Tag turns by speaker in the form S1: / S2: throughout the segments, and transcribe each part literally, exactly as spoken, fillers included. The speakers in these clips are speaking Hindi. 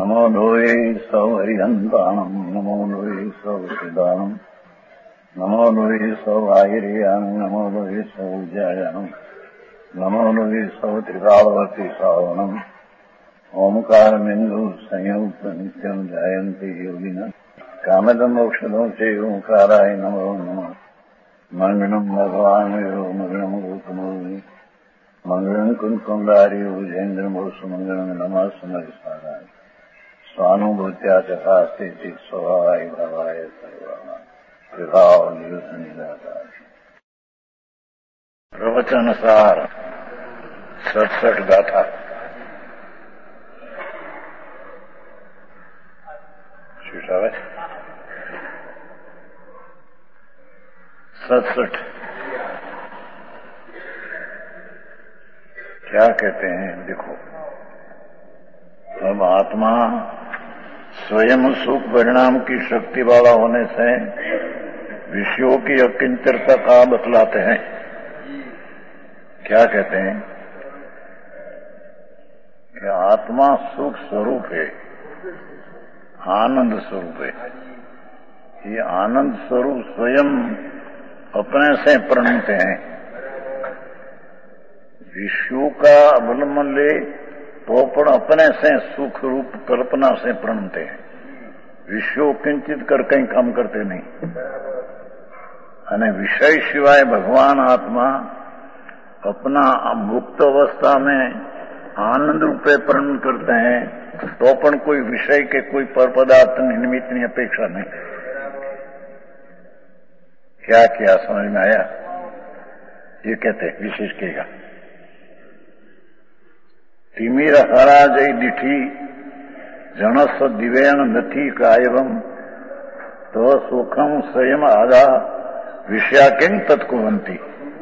S1: नमो लोये सौहरिहन्ताणम् नमो लोये सौहृदानम् नमो लोये सौभागिर्यानम् नमो लोये सौज्यायानम् नमो लोये सौत्रिकालवर्ति सावनम् ओंकारमिन्दु संयुक्त नित्यम् जायन्ति योगिनः कामदम् मोक्षदम् च ओंकाराय नमो नमः मंगलम् भगवान् यो मंगलम् गौतमोऽमि मंगलम् कुन्कुण्डारि उजेन्द्रमोसु मंगलम् नमः समरिसाराय स्वानुभूत्या चकास्ते स्वभावाय भावाय सर्वाणां विभाव निदातार प्रवचन सार सड़सठ गाथा शिशावे सड़सठ क्या कहते हैं देखो। अब आत्मा स्वयं सुख परिणाम की शक्ति वाला होने से विषयों की अकिंचरता का बतलाते हैं। क्या कहते हैं कि आत्मा सुख स्वरूप है, आनंद स्वरूप है। ये आनंद स्वरूप स्वयं अपने से प्रणीत हैं। विषयों का अवलंबन ले तो पण अपने से सुख रूप कल्पना से प्रणते हैं। विषयों किंचित कर कहीं काम करते नहीं। अने विषय सिवाय भगवान आत्मा अपना मुक्त अवस्था में आनंद रूपे प्रण करते हैं तो पण कोई विषय के कोई पर पदार्थ निमित्त की अपेक्षा नहीं। क्या किया समझ में आया? ये कहते विशेष कहेगा तिमिर हरा जय दिठी जनस दिव्यन नथी कायवम तो सुखम स्वयं आधा विषयाकिंग तत्कुवंती।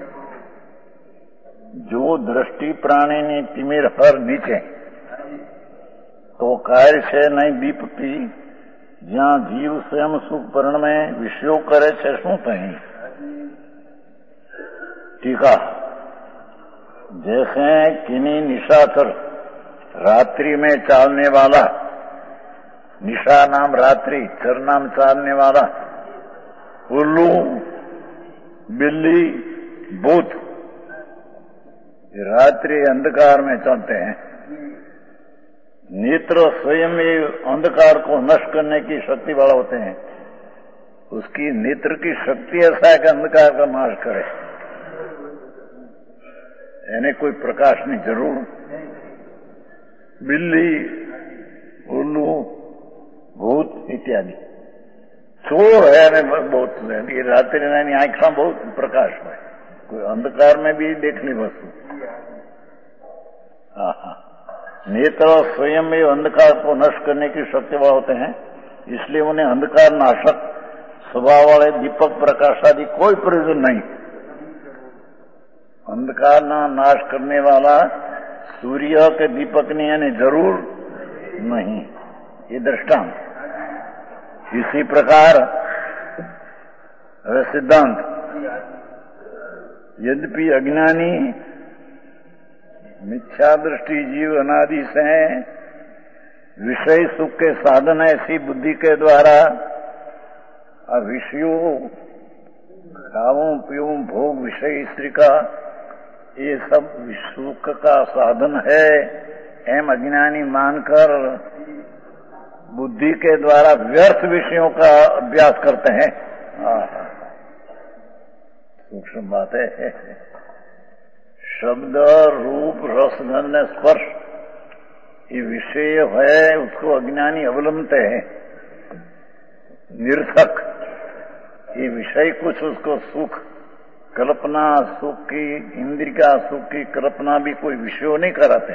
S1: जो दृष्टि प्राणी ने तिमिर हर नीचे तो कार्य से नहीं दीपती ज्या जीव स्वयं सुख परण में विषयों करे छे शू कहीं। टीका जैसे किन्हीं निशाचर रात्रि में चालने वाला, निशा नाम रात्रि, चर नाम चालने वाला, उल्लू, बिल्ली, भूत रात्रि अंधकार में चलते हैं। नेत्र स्वयं ये अंधकार को नष्ट करने की शक्ति वाला होते हैं। उसकी नेत्र की शक्ति ऐसा है कि अंधकार का नाश करे। यानी कोई प्रकाश नहीं जरूर। बिल्ली, उल्लू, भूत इत्यादि चोर है ने बहुत ये रात्रि यानी आंखा बहुत प्रकाश है। कोई अंधकार में भी देखनी वस्तु। हाँ हाँ नेत्र स्वयं में अंधकार को नष्ट करने की शक्ति वाले होते हैं। इसलिए उन्हें अंधकार नाशक स्वभाव वाले दीपक प्रकाश आदि कोई प्रयोजन नहीं। अंधकार ना नाश करने वाला सूर्य के दीपक ने यानी जरूर नहीं। ये दृष्टांत। इसी प्रकार सिद्धांत यद्यपि अज्ञानी मिथ्या दृष्टि जीव अनादि से विषय सुख के साधन ऐसी बुद्धि के द्वारा विषयों खाऊं पीऊं भोग विषय स्त्री का ये सब सुख का साधन है एम अज्ञानी मानकर बुद्धि के द्वारा व्यर्थ विषयों का अभ्यास करते हैं। सूक्ष्म बात है। शब्द रूप रस गंध स्पर्श ये विषय है उसको अज्ञानी अवलंबते हैं। निरर्थक ये विषय कुछ उसको सुख कल्पना सुख की इंद्रिय का सुख की कल्पना भी कोई विषयों नहीं कराते।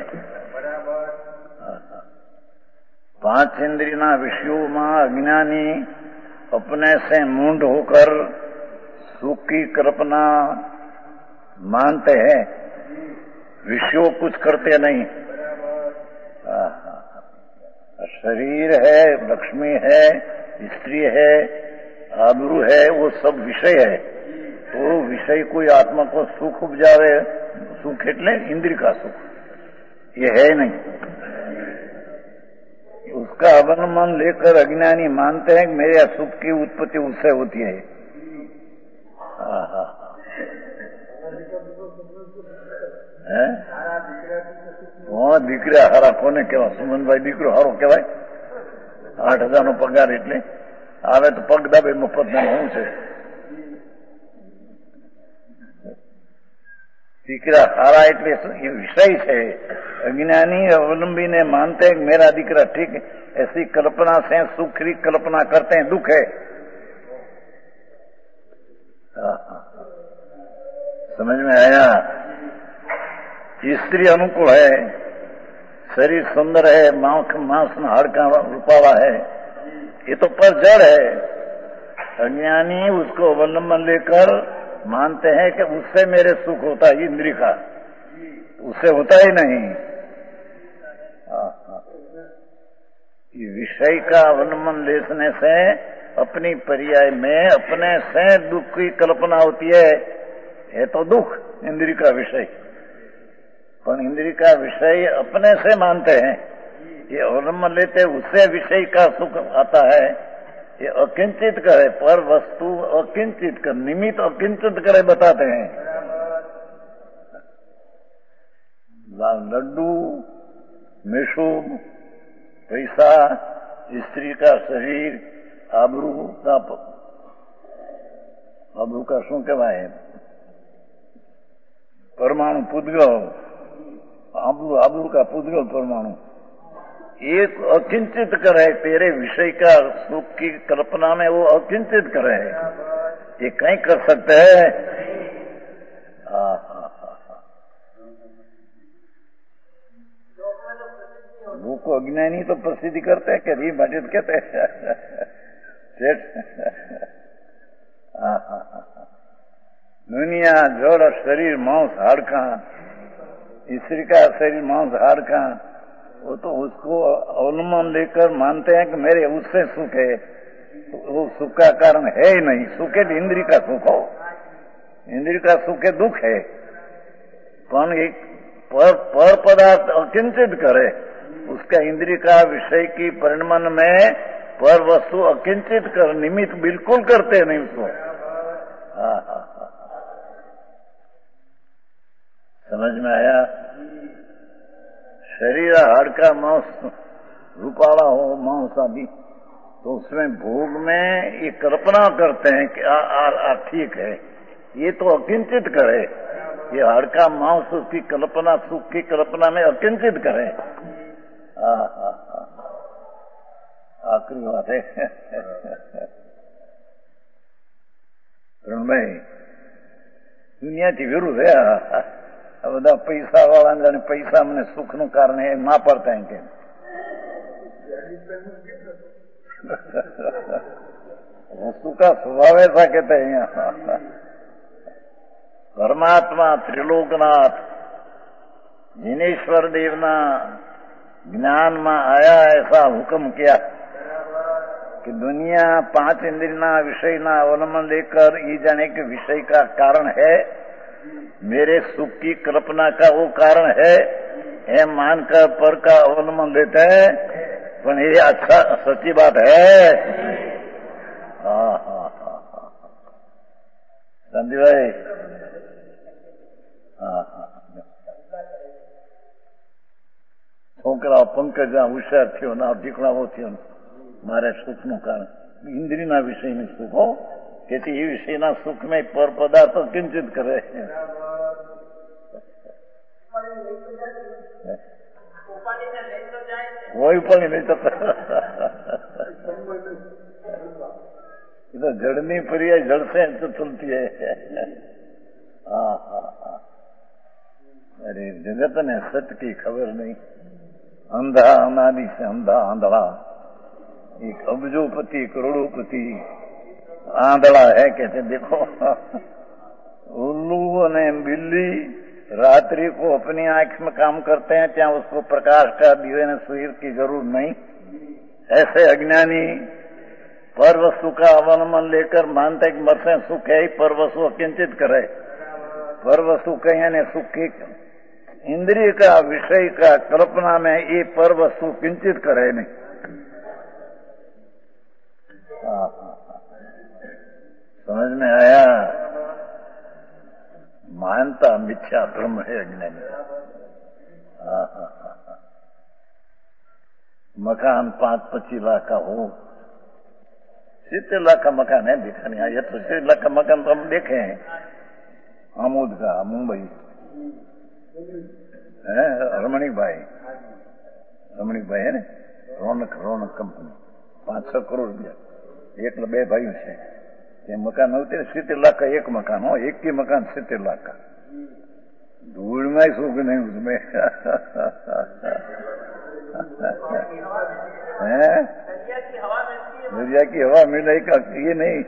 S1: पांच इंद्रिया विषयों में अज्ञानी अपने से मूंढ होकर सुख की कल्पना मानते हैं। विषयों कुछ करते नहीं। शरीर है, लक्ष्मी है, स्त्री है, आबरू है, वो सब विषय है। तो विषय कोई आत्मा को सुख उपजावे, सुख एटले इंद्रिय का सुख, ये है नहीं। उसका अवलंबन लेकर अज्ञानी मानते हैं कि मेरे सुख की उत्पत्ति उससे होती है। હા દીકરા હારા કોને કેવા? સુમનભાઈ દીકરો હારો કેવાય? આઠ હજાર નો પગાર એટલે આવે તો પગ દાબે મફત ને શું છે? દીકરા હારા એટલે એ વિષય છે। अज्ञानी अवलंबी ने मानते हैं मेरा दीकरा ठीक है, ऐसी कल्पना से सुख की कल्पना करते हैं, दुख है। समझ में आया? स्त्री अनुकूल है, शरीर सुंदर है, मांस मांस हाड़का रूपावा है, ये तो पर जड़ है। अज्ञानी उसको अवलंबन लेकर मानते हैं कि उससे मेरे सुख होता है, इंद्रिय का उससे होता ही नहीं। ये विषय का अवलंबन लेने से अपनी पर्याय में अपने से दुख की कल्पना होती है। ये तो दुख इंद्रिय का विषय, पर इंद्रिय का विषय अपने से मानते हैं। ये अवलंबन लेते उससे विषय का सुख आता है। ये अकिंचित करे, पर वस्तु अकिंचित कर, निमित्त अकिंचित करे बताते हैं। लड्डू, मेशूब, पैसा, स्त्री का शरीर, आबरू का आबरू का शू कहवाय? परमाणु पुद्गल, आबरू आबरू का पुद्गल परमाणु एक अकिंचित करे, तेरे विषय का सुख की कल्पना में वो अकिंचित करे। ये कहीं कर सकते है? वो को अज्ञानी तो प्रसिद्धि करते हैं, कभी मजिद कहते हैं। दुनिया जड़ शरीर मांस हाड़का, स्त्री का शरीर मांस हाड़का, वो तो उसको अवलंबन लेकर मानते हैं कि मेरे उससे सुख है। तो वो सुख का कारण है ही नहीं। सुख है इंद्रिय का सुख हो, इंद्रिय का सुख है दुख है। पर एक पर, पर पदार्थ अकिंचित करे, उसका इंद्रिय का विषय की परिणमन में पर वस्तु अकिंचित कर, निमित्त बिल्कुल करते नहीं उसको। हाँ हाँ हाँ, समझ में आया? शरीर हाड़का मांस रूपाला हो, मांस आदि, तो उसमें भोग में ये कल्पना करते हैं कि आ, आ, आ ठीक है। ये तो अकिंचित करे, ये हाड़का मांस उसकी कल्पना, सुख की कल्पना में अकिंचित करे। आखिरी बात है भाई, दुनिया थी विरुद्ध है। आ બધા પૈસા વાળા જાણે પૈસા મને સુખ નું કારણ એ ના પડતા એમ કે વસ્તુ का स्वभाव ऐसा कहते हैं यहाँ। परमात्मा त्रिलोकनाथ जिनेश्वर देवना ज्ञान में आया, ऐसा हुक्म किया कि दुनिया पांच इंद्रियना विषय ना अवलंबन लेकर ये जाने के विषय का कारण है, मेरे सुख की कल्पना का वो कारण है, ये मानकर पर का अवलंबन लेते हैं। पर ये अच्छा सच्ची बात है। हाँ हाँ हाँ हाँ संदीप भाई, हाँ हाँ छोकरा पंकज होशियार थयो ना દીકરાઓ થયો, મારે સુખનું કારણ ઇન્દ્રિયના વિષયનું સુખ હો, તેથી એ વિષયના સુખમાં પર પદાર્થ કિંચિત કરે। કોઈ પણ નહીં થતા, એ તો જડની પર્યાય જડશે તો ચલતી है। हाँ हाँ हाँ, अरे जगत ने सत्य की खबर नहीं। अंधा अनादि से अंधा आंधड़ा, एक अब्जोपति करोड़ोपति आंधड़ा है। कहते देखो उल्लू ने बिल्ली रात्रि को अपनी आंख में काम करते हैं, क्या उसको प्रकाश का दिए ने सूर्य की जरूर नहीं। ऐसे अज्ञानी पर वस्तु का अवलंबन लेकर मानते कि मरसे सुख है, पर वस्तु अकिंचित करे। पर वस्तु कहीं ने सुख की इंद्रिय का विषय का कल्पना में ये पर वस्तु किंचित करे नहीं। समझ में आया? मानता मिथ्या भ्रम है अज्ञानी। हाँ हाँ हाँ। मकान पांच पच्चीस लाख का हो, सितर लाख का मकान है देखा नहीं। ये तो सितर लाख का मकान तो हम देखे हैं, आमोद का, मुंबई है, रमणीक भाई, रमणीक भाई है ने, रौनक रौनक कंपनी, पांच छह करोड़ रुपया एक बे भाई है। ये मकान होते सितर लाख का एक मकान हो, एक ही मकान सितर लाख का, धूल में सुख नहीं उसमें। है दरिया की हवा मिले का ये नहीं।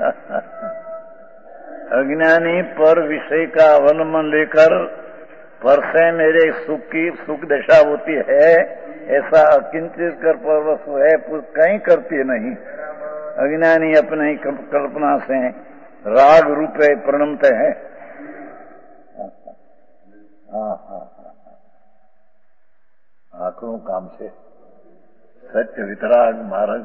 S1: अज्ञानी पर विषय का अवलंबन लेकर पर से मेरे सुख की सुख दशा होती है, ऐसा अकिंचित कर पर वस्तु है कहीं करती नहीं। अज्ञानी अपने ही कल्पना से राग रूपे प्रणमते हैं। हाँ हाँ आंकड़ों काम से सत्य वितराग मार्ग।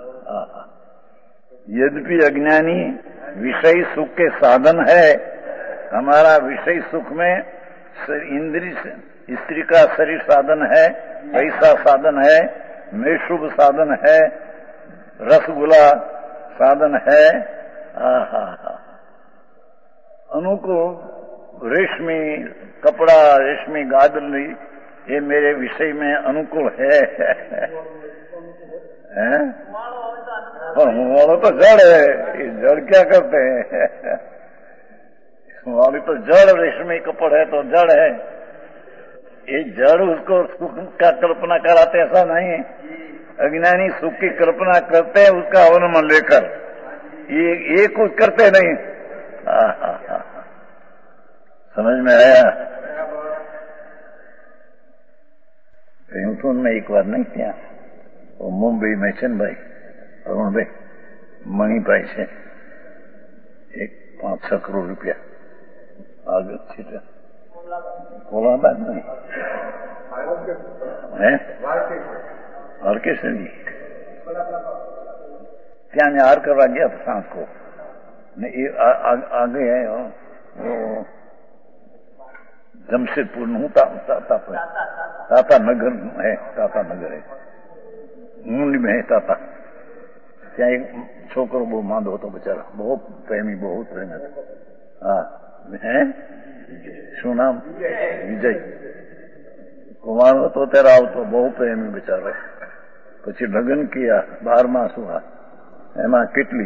S1: यद्यपि अज्ञानी विषय सुख के साधन है, हमारा विषय सुख में इंद्रिय स्त्री का शरीर साधन है, पैसा साधन है, मेषुभ साधन है, रसगुल्ला साधन है। आहा अनुकूल रेशमी कपड़ा, रेशमी गादली, ये मेरे विषय में अनुकूल है। हैं? वालों तो जड़ है, ये जड़ क्या करते हैं? वाली तो जड़, रेशमी कपड़ है तो जड़ है, ये जड़ उसको सुख का कल्पना कराते ऐसा नहीं। अज्ञानी सुख की कल्पना करते हैं उसका अवलंबन लेकर, ये ये कुछ करते नहीं। हा हा हा समझ में आया? कहीं तो उनमें एक बार नहीं किया, वो मुंबई में છે ભાઈ અરુણભાઈ મણિભાઈ છે, એક પાંચ છ કરોડ રૂપિયા આગળ છે કોલાબાદ નહીં હે ઓર્કેસ્ટ્રા ત્યાં मैं हार करवा गया था सांस को ने ये आगे है वो जमशेदपुर में हूँ, ताता नगर है, ताता नगर है, मुंडी में है ताता। त्या एक छोकरो बहु मांदो तो बेचारा, बहुत प्रेमी, बहुत प्रेमी था। हाँ है शू नाम विजय कुमार तो तेरा आवतो बहु प्रेमी बेचारा। પછી લગ્ન કિયા, બાર માસ હુआ, એમાં કેટલી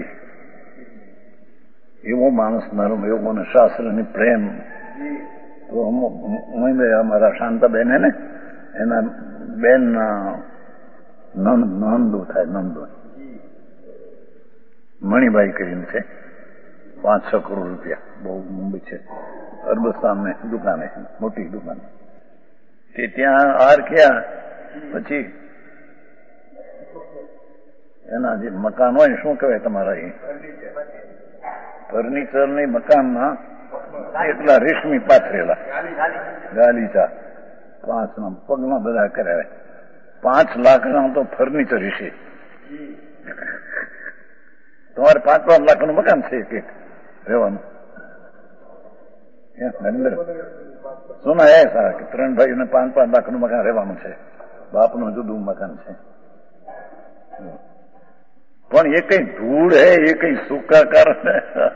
S1: એવો માણસ નરમ, એવો ને શાસ્ત્રની પ્રેમ। તો હું અમારા શાંતાબેન હે ને એના બેન નંદો થાય, નંદો મણિભાઈ કરીને છે, પાંચ છ કરોડ રૂપિયા, બહુ મુંબઈ છે, અરબસ્તાન ને દુકાન હે, મોટી દુકાન। તે ત્યાં હાર ગયા પછી એના જે મકાન હોય શું કહેવાય તમારા એ ફર્નિચર ની મકાનમાં એટલા રેશમી પાથરેલા ગાલીચા પાંચ ના પગમાં બધા કરાવે, પાંચ લાખ ના તો ફર્નિચર હશે। તમારે પાંચ પાંચ લાખ નું મકાન છે એક એક રહેવાનું। સુના એ સારા કે ત્રણ ભાઈઓને પાંચ પાંચ લાખ નું મકાન રહેવાનું છે, બાપનું જુદું મકાન છે। પણ એ કઈ ધૂળ હે, એ કઈ સુખાકાર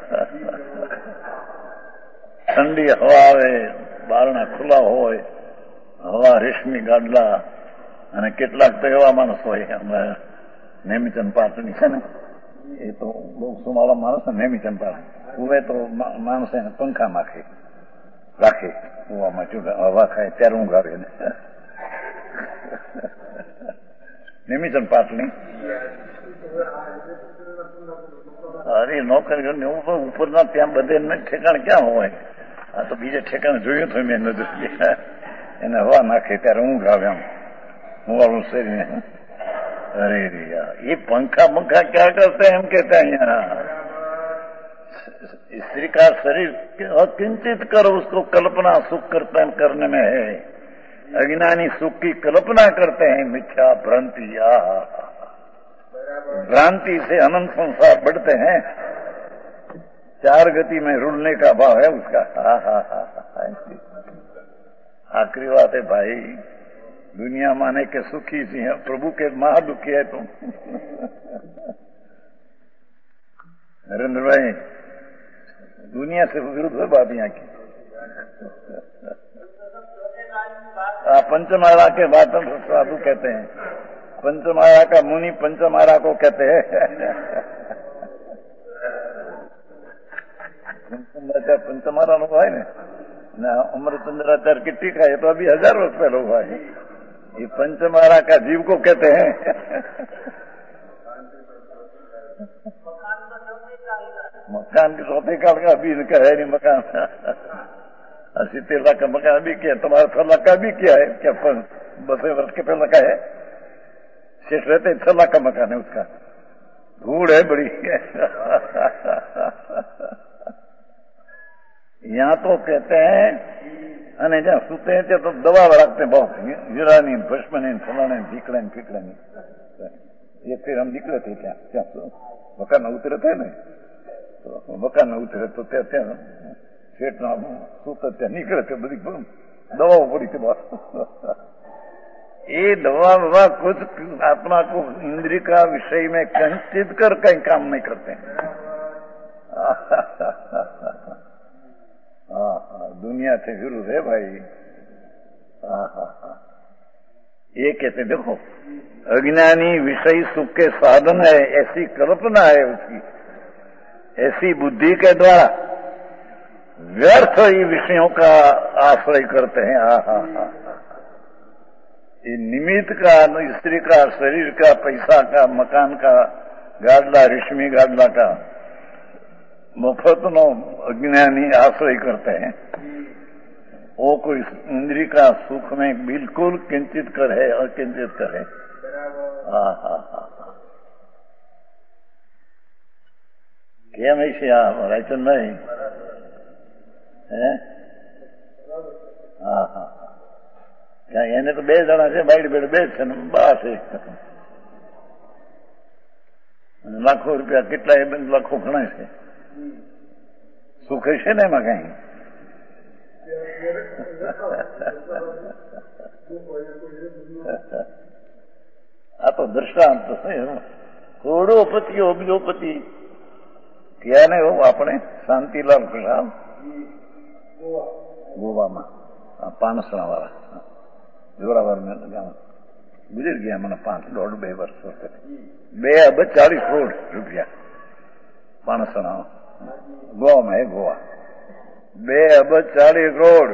S1: ઠંડી હવા આવે, બારણા ખુલ્લા હોય, હવા રેશમી ગાડલા, અને કેટલાક તો એવા માણસ હોય, અમે નેમિચંદ પાટણી છે ને, એ તો બહુ સુમાળા માણસ ને નેમિચંદ પાટણી ઉવે તો માણસ એને પંખા નાખે રાખે કુવામાં, હવા ખાય ત્યારે ઊંઘ આવે ને। નેમિચંદ પાટણી અરે નોકરીઓ ઉપરના ત્યાં બધે ઠેકાણ ક્યાં હોય? આ તો બીજે ઠેકાણે જોયું તો મેં નજર, એને હવા નાખે ત્યારે ઊંઘ આવે આમ હુવાળું શરીર। અરે ये पंखा पंखा क्या करते हैं हम कहते हैं यहाँ स्त्री का शरीर अकिंचित कर उसको कल्पना सुख करते करने में है। अज्ञानी सुख की कल्पना करते हैं, मिथ्या भ्रांति, भ्रांति से अनंत संसार बढ़ते हैं। चार गति में रुलने का भाव है उसका। हा हा हा हा। आखिरी बात है भाई, दुनिया माने के सुखी सी है, प्रभु के महादुखी है तुम। नरेंद्र भाई, दुनिया से विरुद्ध है बात यहाँ की। पंचमारा के बात साधु कहते हैं, पंचमारा का मुनि पंचमारा को कहते हैं। पंचमारा लोग है ना, अमरचंद्राचार्य की टीका है तो अभी हजार वर्ष पहले हुआ है। ये पंचमारा का जीव को कहते हैं। मकान के चौथे काल का अभी इनका है नहीं मकान। अस्सी तेरह लाख का मकान अभी किया, तुम्हारा छह लाख का भी किया है क्या? बसे वर्ष के पहले का है, शेष रहते छह लाख का मकान है उसका। धूड़ है बड़ी। यहाँ तो कहते हैं અને જ્યાં સૂતે ત્યાં તો દવા રાખते बहुत, हीरानी भस्मनी फलाने ढीकड़े फीकड़े। एक फिर हम निकले थे क्या क्या मकान में उतरे थे ना, तो मकान में उतरे तो त्या त्या सेठ ना सूते त्या निकले थे, बड़ी दवाओं पड़ी थी बहुत। ये दवा ववा कुछ आत्मा को इंद्रिय का विषय में कंचित कर कहीं काम नहीं करते। हाँ हाँ, दुनिया से विरुद्ध है भाई। हाँ हाँ हाँ, ये कहते देखो, अज्ञानी विषय सुख के साधन है, ऐसी कल्पना है उसकी, ऐसी बुद्धि के द्वारा व्यर्थ ही विषयों का आश्रय करते हैं। हाँ हाँ हाँ, ये निमित्त का, स्त्री का, शरीर का, पैसा का, मकान का, गाडला रेशमी गाडला का मुफ्त नो अज्ञानी आश्रय करते हैं। वो कोई इंद्रिय का सुख में बिल्कुल किंचित करे अकिंचित करे। हाँ हाँ हाँ, કેમ છે આ રાયચંદ ભાઈ? હે હા હા, એને તો બે જણા છે, બાઈડ બેડ બે છે ને બા છે, લાખો રૂપિયા કેટલા એ લાખો ઘણા છે, સુખ છે ને એમાં કઈ? આ તો દ્રષ્ટાંત છે. કરોડોપતિ અબજોપતિ ક્યાં ને આપણે શાંતિલાલ પ્રસાદ ગોવામાં પાનસણા વાળા જોરાવર ગામ ગુજરી ગયા મને પાંચ દોઢ બે વર્ષ વખતે. બે અબજ ચાલીસ કરોડ રૂપિયા પાનસણા गोवा में, गोवा बे अबज चालीस करोड़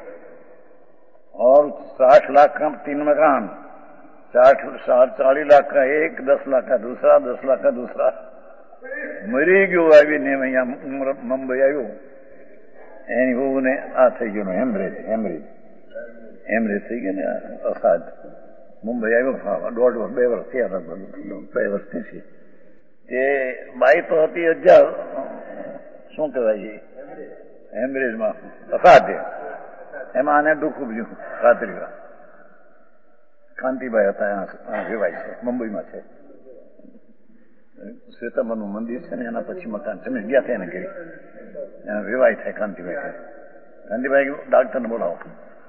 S1: और साठ लाख का तीन मकान, साठ साठ चालीस लाख का एक, दस लाख का दूसरा, दस लाख का दूसरा. मरी गयो आવીને અહીંયા મુંબઈ આવ્યો, એની બહુને આ થઈ ગયો હેમરેજ, હેમરેજ હેમરેજ થઈ ગયો ને અસાદ. મુંબઈ આવ્યો દોઢ બે વર્ષ થયા, બે વર્ષ થઈ. એ બાઈ તો હતી હજાર શું કહેવાય છે હેમરેજમાં અસાધ્ય, એમાં આને દુઃખ ઉપજ્યું રાત્રિમાં. કાંતિભાઈ હતા, કહેવાય છે મુંબઈમાં છે, શ્વેતાંબરનું મંદિર છે ને એના પછી મકાન છે. ગયા હતા એને કરી એના વિવાહ થાય કાંતિભાઈ. કાંતિભાઈ ડાક્ટરને બોલાવો,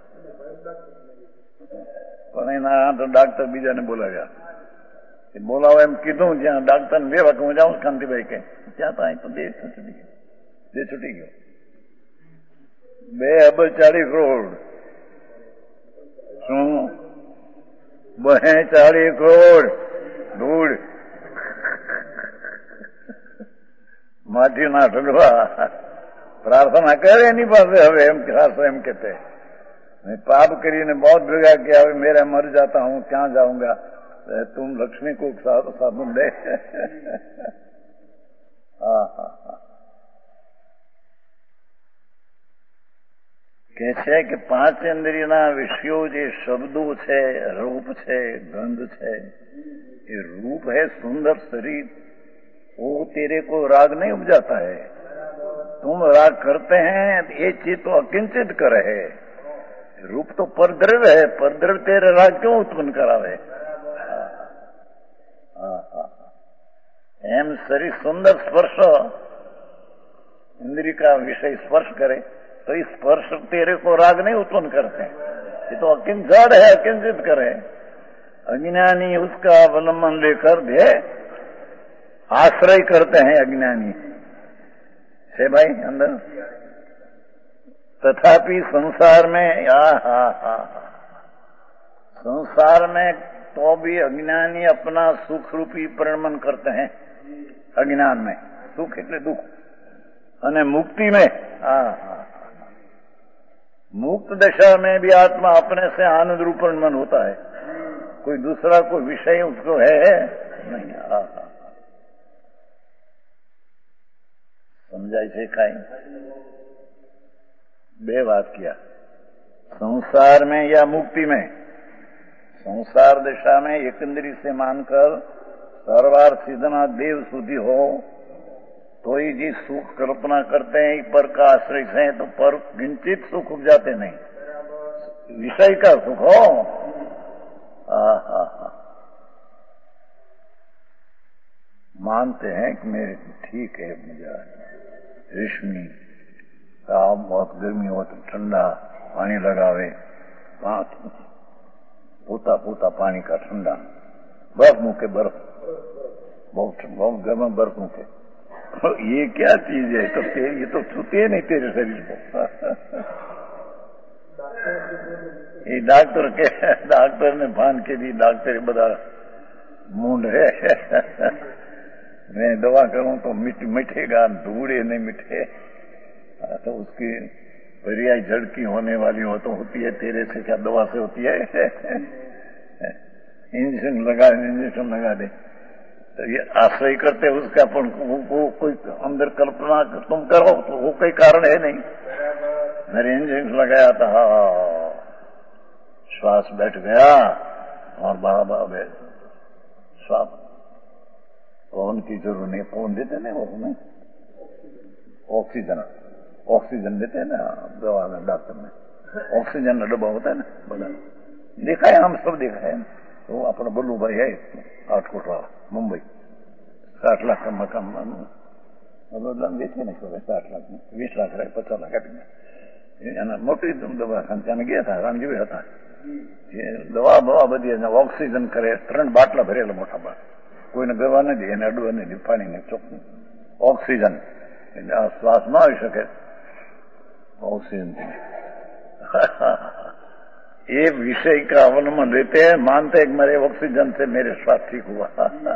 S1: પણ એના ડાક્ટર બીજાને બોલાવ્યા. બોલાવો એમ કીધું, જ્યાં ડાક્ટર ને બે વાગે હું જાઉં કાંતિભાઈ કે ત્યાં તો અહીં તો દેશ છૂટી ગયો, દેશ છૂટી ગયો. બે અબજ ચાલીસ કરોડ શું બે ચાલીસ કરોડ ધૂળ માટીના ઢગલા. પ્રાર્થના કરે એની પાસે હવે એમ ખાસ એમ કહેતે પાપ કરીને બહુ ભેગા કિયા, હવે મેરા મર જાતા હું ક્યાં જાઉંગા, तुम लक्ष्मी को साधन दे. हाँ हाँ हाँ, કે છે કે પાંચ ઇન્દ્રિયના વિષયો જે શબ્દો છે, રૂપ છે, ગંધ છે, ये रूप है सुंदर शरीर, वो तेरे को राग नहीं उपजाता है. तुम राग करते हैं, ये चीज तो अकिंचित करे है. रूप तो परद्रव्य है, परद्रव्य तेरे राग क्यों उत्पन्न करावे? એમ શરીર સુંદર સ્પર્શ इंद्रिय का विषय स्पर्श करे तो इस स्पर्श तेरे को राग नहीं उत्पन्न करते, ये तो अकिंचन है, अकिंचित करे। अज्ञानी उसका अवलंबन लेकर दे आश्रय करते हैं अज्ञानी से भाई अंदर। तथापि संसार में आ हा हा संसार में तो भी अज्ञानी अपना सुख रूपी परिणमन करते हैं। अज्ञान में सुख એટલે दुख, અને मुक्ति में आ हा मुक्त दशा में भी आत्मा अपने से आनंद रूप परिणमन होता है, कोई दूसरा कोई विषय उसको है नहीं। आ हा समझाय છે કાઈ? बे बात किया, संसार में या मुक्ति में। संसार दशा में एक इंद्रिय से मानकर सर्वार सिद्धना देव सुधि हो तो ही जी सुख कल्पना करते हैं पर का आश्रय से, तो पर किंचित सुख उपजाते नहीं, विषय का सुख हो। हा हा हा मानते हैं कि मेरे ठीक है, मुझे रेशमी साहब बहुत गर्मी हो तो ठंडा पानी लगावे, पूता पूता पानी का ठंडा, बर्फ मुके बर्फ, बहुत बहुत गर्म बर्फ मुके। ये क्या चीज है? तो ये तो छूते नहीं तेरे शरीर को। ये डॉक्टर के डॉक्टर ने भान के दी, डॉक्टर बड़ा मूंड है। मैं दवा करूं तो मिट मिटेगा, धूड़े नहीं मिटे, तो उसकी पर्याय झड़की होने वाली हो तो होती है, तेरे से क्या दवा से होती है? इंजेक्शन लगा इंजेक्शन लगा दे तो ये आश्रय करते उसका, पण वो, वो कोई अंदर कल्पना तुम करो तो वो कोई कारण है नहीं। मेरे इंजेक्शन लगाया था, श्वास बैठ गया और बाबा श्वास पवन की जरूरत नहीं, पवन देते नहीं वो हमें, ऑक्सीजन ऑक्सीजन देते हैं ना दवा में, डॉक्टर में ऑक्सीजन का डब्बा होता है ना बड़ा, देखा है हम सब देखा है। तो अपना बल्लू भाई है आठकोट वाला, मुंबई, साठ लाख का मकान देते नहीं तो साठ लाख में वीस लाख रहे पचास लाख मोटी दवा खाने गया था, रामजी था दवा बवा बधी ऑक्सीजन करे, त्रण बाटला भरेला मोटा बाट, કોઈને ગવા નથી, એને અડવા નથી, પાણી ને ચોખ્ખું ઓક્સિજન, એટલે આ શ્વાસ ન આવી શકે ऑक्सीजन। ये विषय का अवलंबन लेते हैं, मानते हैं मेरे ऑक्सीजन से मेरे श्वास ठीक हुआ।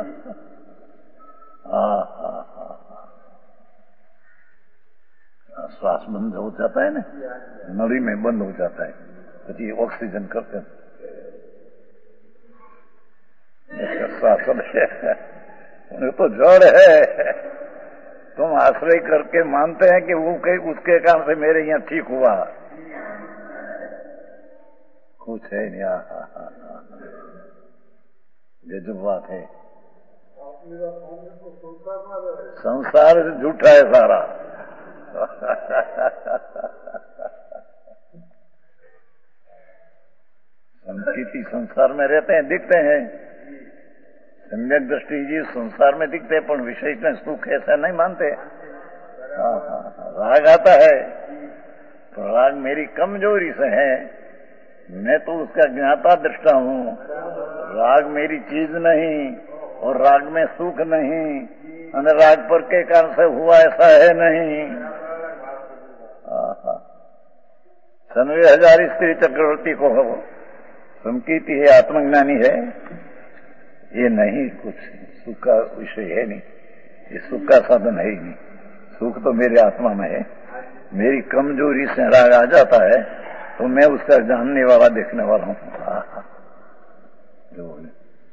S1: श्वास बंद हो जाता है ना, नली में बंद हो जाता है, પછી ऑक्सीजन करते हैं, श्वास तो जड़ है। तुम आश्रय करके मानते हैं कि वो कहीं उसके कारण से मेरे यहाँ ठीक हुआ, कुछ है नहीं। गजब बात है, संसार से झूठा है सारा। संस्कृति संसार में रहते हैं, दिखते हैं, सम्यक दृष्टि जी संसार में दिखते हैं, पर विषय में सुख ऐसा नहीं मानते। हाँ हाँ राग आता है तो राग मेरी कमजोरी से है, मैं तो उसका ज्ञाता दृष्टा हूँ, राग मेरी चीज नहीं और राग में सुख नहीं, और राग पर के कारण से हुआ ऐसा है नहीं। सनवे हजार स्त्री चक्रवर्ती को हो संकीर्ति है, आत्मज्ञानी है, ये नहीं कुछ सुख का विषय है नहीं, ये सुख का साधन है ही नहीं। सुख तो मेरे आत्मा में है, मेरी कमजोरी से राग आ जाता है तो मैं उसका जानने वाला देखने वाला हूँ। जो बोले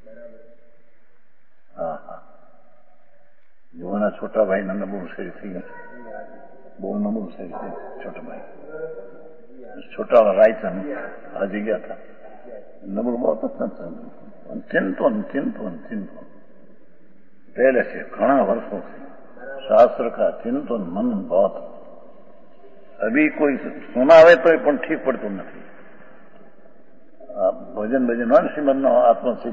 S1: हाँ हाँ जो ना छोटा भाई ना नबूर से थी, वो नबूर से थी छोटा भाई, छोटा वाला रायचंद आज ही गया था, नबूर बहुत अच्छा था, चिंतन चिंतन चिंतन पहले से घना वर्षों से शास्त्र का चिंतन मन बहुत, अभी कोई सुनावे तो पण ठीक पड़तो नहीं। भजन भजन वन श्रीमद आत्मा से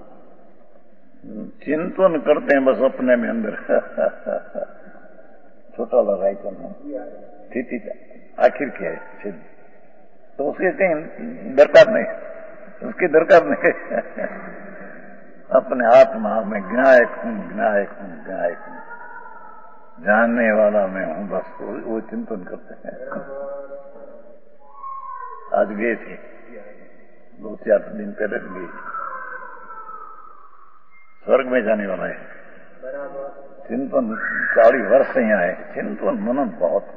S1: चिंतन करते हैं बस अपने में अंदर। छोटा वाला रायचंद में स्थिति आखिर क्या है, तो उसके कहीं दरकार नहीं, उसकी दरकार नहीं। अपने आत्मा में ज्ञायक हूँ, ज्ञायक हूँ, ज्ञायक हूँ, जानने वाला मैं हूँ, बस वो, वो चिंतन करते हैं। आज गए थे, दो चार दिन पहले गए, स्वर्ग में जाने वाला है। चिंतन चालीस वर्ष से यहाँ है, चिंतन मनन बहुत,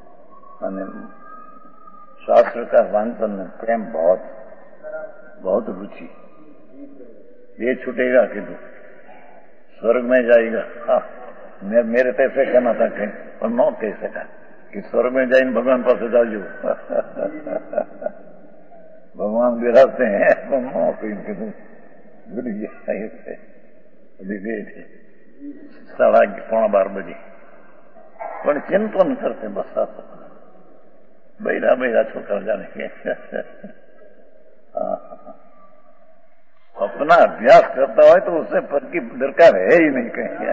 S1: शास्त्र का वांचन में प्रेम बहुत, बहुत रुचि। ये छूटेगा कि स्वर्ग में जाएगा। हाँ, मैं मेरे तैसे कहना था कहीं, और नौ कैसे का कि स्वर्ग में जाइन भगवान पास जाओ। भगवान विराजते हैं, नौ कहीं गए थे साढ़ा पौना बार बजे, पर चिंतन करते बस बैरा बैरा छोकर जाने के। अपना अभ्यास करता हो तो उससे फल की दरकार है ही नहीं कहीं।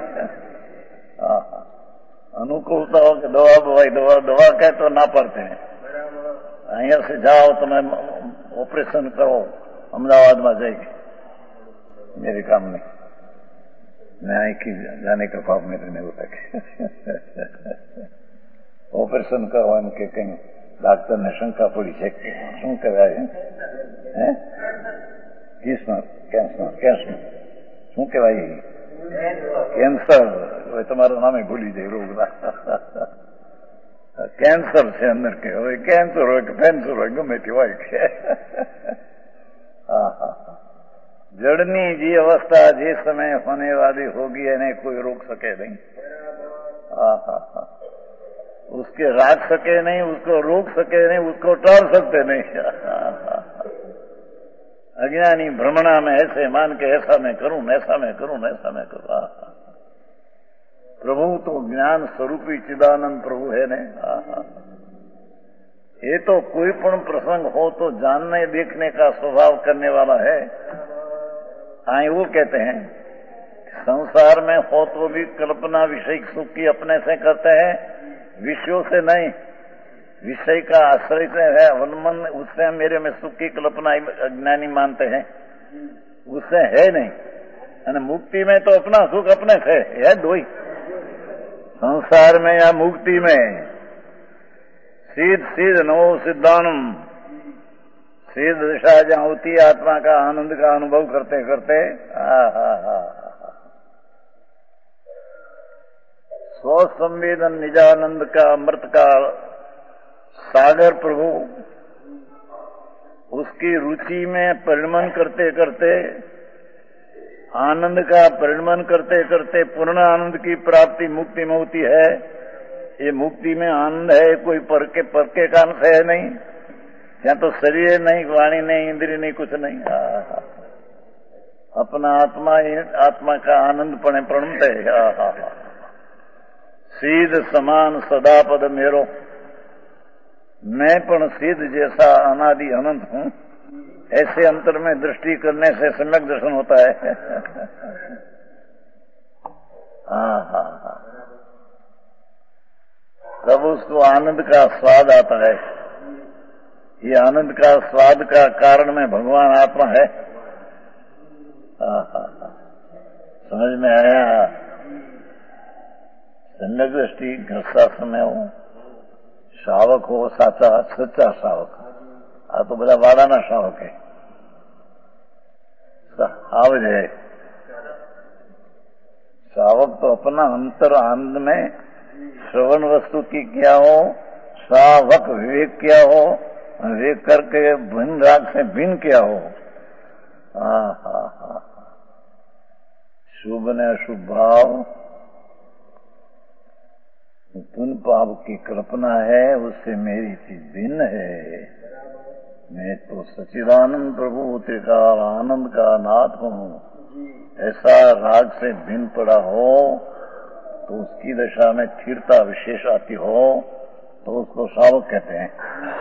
S1: अनुकूलता हो कि दवा दवाई दवा दवा कहे तो ना पड़ते हैं। अहिया से जाओ तो मैं ऑपरेशन करो, अहमदाबाद में जाएगी, मेरे काम नहीं, न्याय की जाने का पाप मेरे नहीं होता। ऑपरेशन करो इनके कहीं डॉक्टर ने शंका पड़ी है, શું કહેવાય હે કિસ્મર કેન્સર કેન્સર શું કહેવાય કેન્સર હવે તમારું નામે ભૂલી જાય રોગના કેન્સર છે અંદર કે હવે કેન્સર હોય કે કેન્સર હોય ગમે તે હોય કે હા હા जड़नी जी अवस्था जिस समय होने वाली होगी इन्हें कोई रोक सके नहीं। हाँ हाँ हाँ, उसके राख सके नहीं, उसको रोक सके नहीं, उसको टाल सकते नहीं। अज्ञानी भ्रमणा में ऐसे मान के ऐसा मैं करूं, ऐसा मैं करूं, ऐसा मैं करूं। प्रभु तो ज्ञान स्वरूपी चिदानंद प्रभु है ने। ये तो कोई पण प्रसंग हो तो जानने देखने का स्वभाव करने वाला है। हाँ, वो कहते हैं संसार में हो तो भी कल्पना विषय सुख की अपने से करते हैं, विषयों से नहीं। विषय का आश्रय से है अवलंबन, उससे मेरे में सुख की कल्पना अज्ञानी मानते हैं, उससे है नहीं। और मुक्ति में तो अपना सुख अपने से है दो ही, संसार में या मुक्ति में। सीध सीध नवो सिद्धानम, सीध दिशा जहां होती है आत्मा का आनंद का अनुभव करते करते हा हा हा स्व संवेदन निजानंद का अमृत का सागर प्रभु, उसकी रुचि में परिणमन करते करते आनंद का परिणमन करते करते पूर्ण आनंद की प्राप्ति मुक्ति में होती है। ये मुक्ति में आनंद है, कोई पर के पर के काम से है नहीं। यहाँ तो शरीर नहीं, वाणी नहीं, इंद्रिय नहीं, कुछ नहीं। अपना आत्मा आत्मा का आनंद पणे प्रणमते है। सीध समान सदा पद मेरो, मैं पण सीध जैसा अनादि अनंत हूँ। ऐसे अंतर में दृष्टि करने से सम्यक दर्शन होता है। हाँ हाँ हाँ, तब उसको आनंद का स्वाद आता है। ये आनंद का स्वाद का कारण में भगवान आत्मा है। हाँ हाँ हाँ, समझ में आया। सम्यक दृष्टि घसा समय हो, शावक हो साचा सच्चा शावक। आ तो બધા વાડાના શાવક है, आवज है। शावक तो अपना अंतर आनंद में श्रवण वस्तु की क्या हो, शावक विवेक क्या हो, विवेक करके भिन्न राग से भिन्न क्या हो। हा हा हा, शुभ ने अशुभ भाव पुण्य पाप की कल्पना है, उससे मेरी चीज भिन्न है। मैं तो सच्चिदानंद प्रभु त्रिकाल आनंद का नाथ हूँ। ऐसा राग से भिन्न पड़ा हो तो उसकी दशा में स्थिरता विशेष आती हो तो उसको शावक कहते हैं।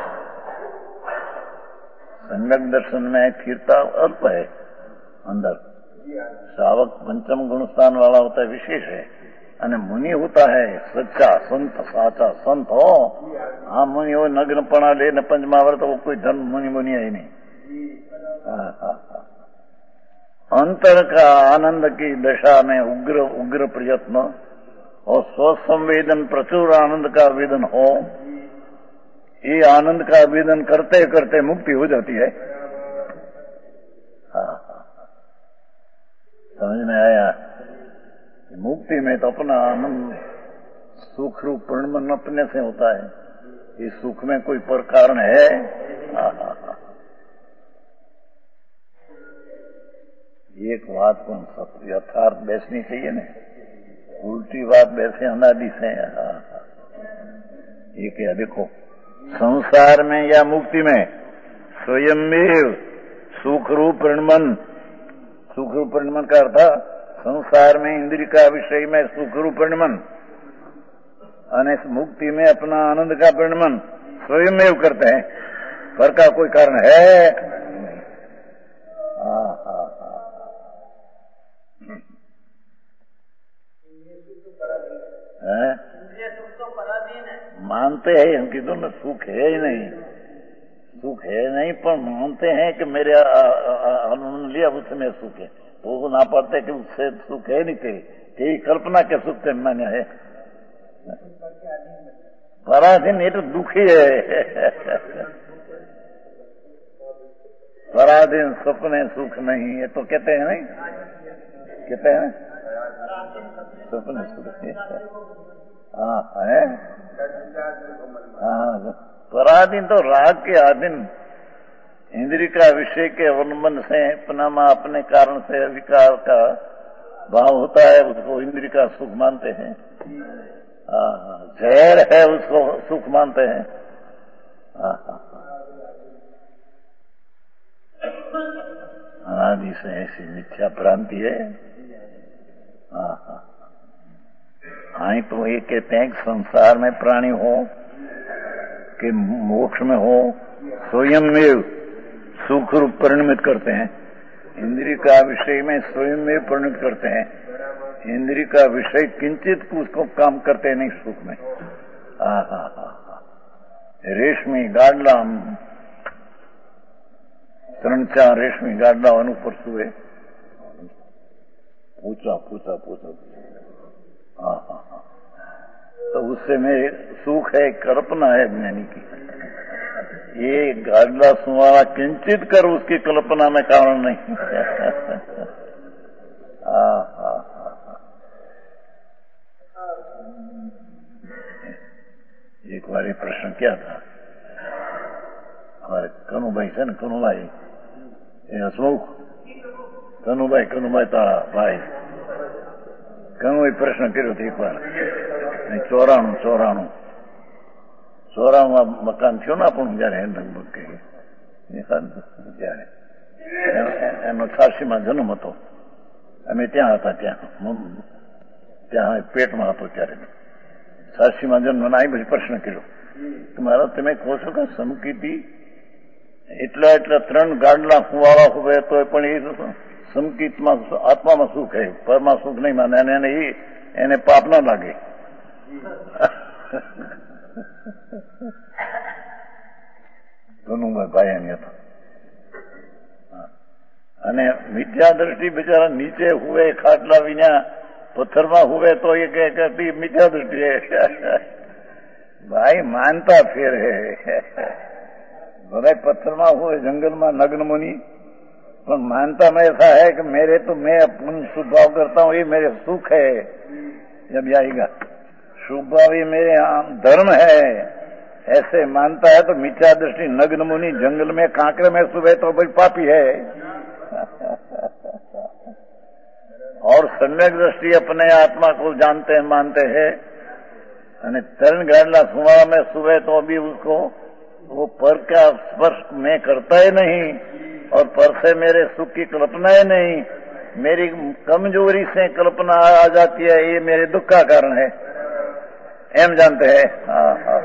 S1: सम्यक दर्शन में स्थिरता अल्प है अंदर, शावक पंचम गुण स्थान वाला होता है, विशेष है। અને મુનિ હોતા હૈ સચ્ચા સંત સાચા संत हो। हाँ मुनि हो नग्न पणा ले न पंचमावर तो वो कोई धर्म मुनि मुनि है ही नहीं। हाँ हाँ हाँ। अंतर का आनंद की दशा में उग्र उग्र प्रयत्न और स्वसंवेदन प्रचुर आनंद का वेदन हो, ये आनंद का वेदन करते करते मुक्ति हो जाती है। हाँ हाँ समझ में आया? मुक्ति में तो अपना आनंद सुख रूप परिणमन अपने से होता है। इस सुख में कोई पर कारण है? हाँ हाँ हाँ। एक बात को यथार्थ बैठनी चाहिए ना, उल्टी बात बैठे अनादि से। हाँ हाँ ये क्या देखो, संसार में या मुक्ति में स्वयं सुख रूप परिणमन, सुख रूप परिणमन का अर्थ संसार में इंद्रिय का विषय में सुख रूप परिणमन और मुक्ति में अपना आनंद का परिणमन स्वयं करते हैं। पर का कोई कारण है? हाँ हाँ हाँ है? मानते हैं हम किधर में सुख है ही नहीं, सुख है नहीं, पर मानते हैं कि मेरे आनंद लिया उसमें सुख है। वो ना पाते कि उससे सुख है नहीं थे, यही कल्पना के सुख से मान्य है। पराधीन ये तो दुखी है। पराधीन सपने सुख नहीं, ये तो कहते हैं नहीं, कहते हैं सपने सुख। हाँ है हाँ, पराधीन तो राग के अधीन इंद्रिय का विषय के अवलंबन से अपना अपने कारण से विकार का भाव होता है, उसको इंद्रिय का सुख मानते हैं। जहर है उसको सुख मानते हैं। अनादि से ऐसी मिथ्या भ्रांति है। हाँ तो ये कहते हैं कि संसार में प्राणी हो कि मोक्ष में हो, स्वयं में सुख रूप परिणमित करते हैं। इंद्रिय का विषय में स्वयं में परिणमित करते हैं। इंद्रिय का विषय किंचित उसको काम करते नहीं सुख में। हा हा हा रेशमी गाडला त्रण चार रेशमी गाडला ઉપર સુવે, पूछा पूछा पूछा हाँ हाँ हाँ तो उससे मेरे सुख है, कल्पना है ज्ञानी की। ये गाडला सुवाला किंचित कर उसकी कल्पना में कारण नहीं। हाँ हाँ हाँ एक बार ये प्रश्न क्या था हमारे कनुभाई से न कनुभाई ये हसमुख कनुभाई कनुभाई तारा भाई कनु प्रश्न કર્યો હતો એક વાર ચોરાણું ચોરાણું ચોરાણું મકાન થયું ને આપણું જયારે લગભગ કહીએ ત્યારે એનો છાસીમાં જન્મ હતો, અમે ત્યાં હતા, ત્યાં ત્યાં પેટમાં હતો ત્યારે છાસીમાં જન્મ આ બધી પ્રશ્ન કર્યો કે મારા તમે કહો છો કે સમકીતી એટલા એટલા ત્રણ ગાડલા ફુવાળા હોય તો પણ એ સમકીતમાં આત્મામાં સુખ હે, પરમાં સુખ નહીં માને અને એને પાપ ના લાગે। ઘણું ભાઈ એની હતો અને મિથ્યા દ્રષ્ટિ બિચારા નીચે હુવે ખાટલા વિના પથ્થરમાં હુવે તો એ કહેતી મિથ્યા દ્રષ્ટિ है। भाई मानता फिर है भले पत्थर में हुए जंगल में नग्न मुनि, पर मानता में ऐसा है कि मेरे तो मैं अपन शुभ भाव करता हूँ, ये मेरे सुख है। जब आएगा शुभ भाव ये मेरे धर्म है, ऐसे मानता है तो मिथ्या दृष्टि नग्न मुनि जंगल में कांकरे में सुबह तो भाई पापी है। और सम्यक दृष्टि अपने आत्मा को जानते हैं मानते हैं અને તરણ ગાડલા સુવાળા में सुबह तो अभी उसको वो पर का स्पर्श मैं करता ही नहीं और पर से मेरे सुख की कल्पना ही नहीं, मेरी कमजोरी से कल्पना आ जाती है, ये मेरे दुख का कारण है, एम जानते हैं। हाँ हाँ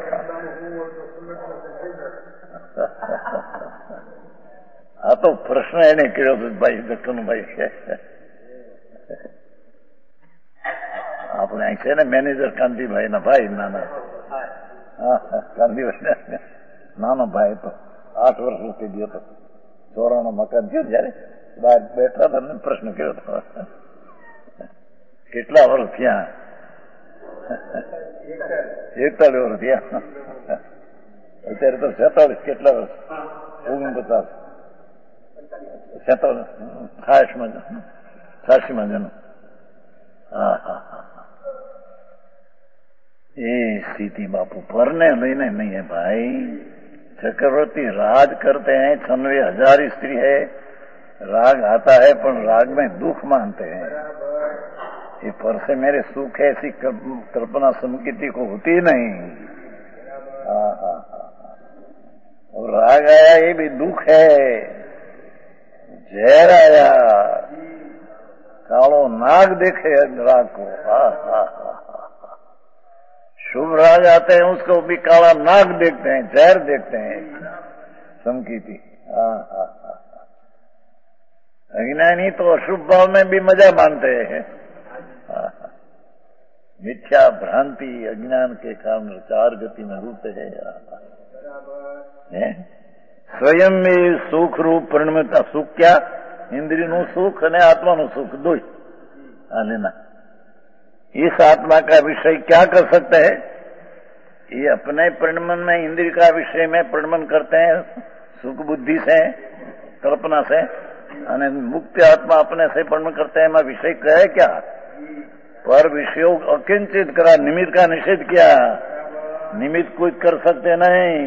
S1: हाँ तो प्रश्न है नहीं કર્યો ભાઈ દક્કન ભાઈ આપણે અહીં છે ને મેનેજર કાંતિભાઈ ના ભાઈ નાના, હા કાંતિભાઈ નાનો ભાઈ તો આઠ વર્ષ સુધી ગયો હતો. ચોરાણું મકાન થયું જયારે બહાર બેઠા હતા પ્રશ્ન કર્યો હતો કેટલા વર્ષ થયા? એકતાલીસ વર્ષ થયા. અત્યારે તો છેતાલીસ કેટલા વર્ષ? ઓગણપચાસ છેતાલીસ છાસમાં છાસીમાં જન્મ. હા હા હા એ સ્થિति बापू परने लेने नहीं है भाई. चक्रवर्ती राज करते हैं, छनवे हजार स्त्री है, राग आता है पर राग में दुख मानते हैं. ये पर से मेरे सुख ऐसी कल्पना संकीर्ति को होती नहीं. हाँ हाँ हाँ और राग आया ये भी दुख है. जहर आया कालो नाग देखे राग को. हाँ हाँ हाँ शुभ राग आते हैं उसको भी काला नाग देखते हैं, जहर देखते हैं संकीर्ति. हाँ हाँ हाँ अज्ञानी तो अशुभ भाव में भी मजा मानते हैं. मिथ्या भ्रांति अज्ञान के कारण चार गति में रूपते हैं. स्वयं में सुख रूप परिणमता. सुख क्या? इंद्रिय नु सुख અને આત્માનું સુખ દોય. આ લેના इस आत्मा का विषय क्या कर सकते हैं? ये अपने परिणमन में इंद्रिय का विषय में परिणमन करते हैं सुख बुद्धि से, कल्पना से, और मुक्त आत्मा अपने से परिणमन करते हैं. मैं विषय कहे क्या? पर विषयों अकिंचित करा, निमित्त का निषेध किया. निमित्त कोई कर सकते नहीं.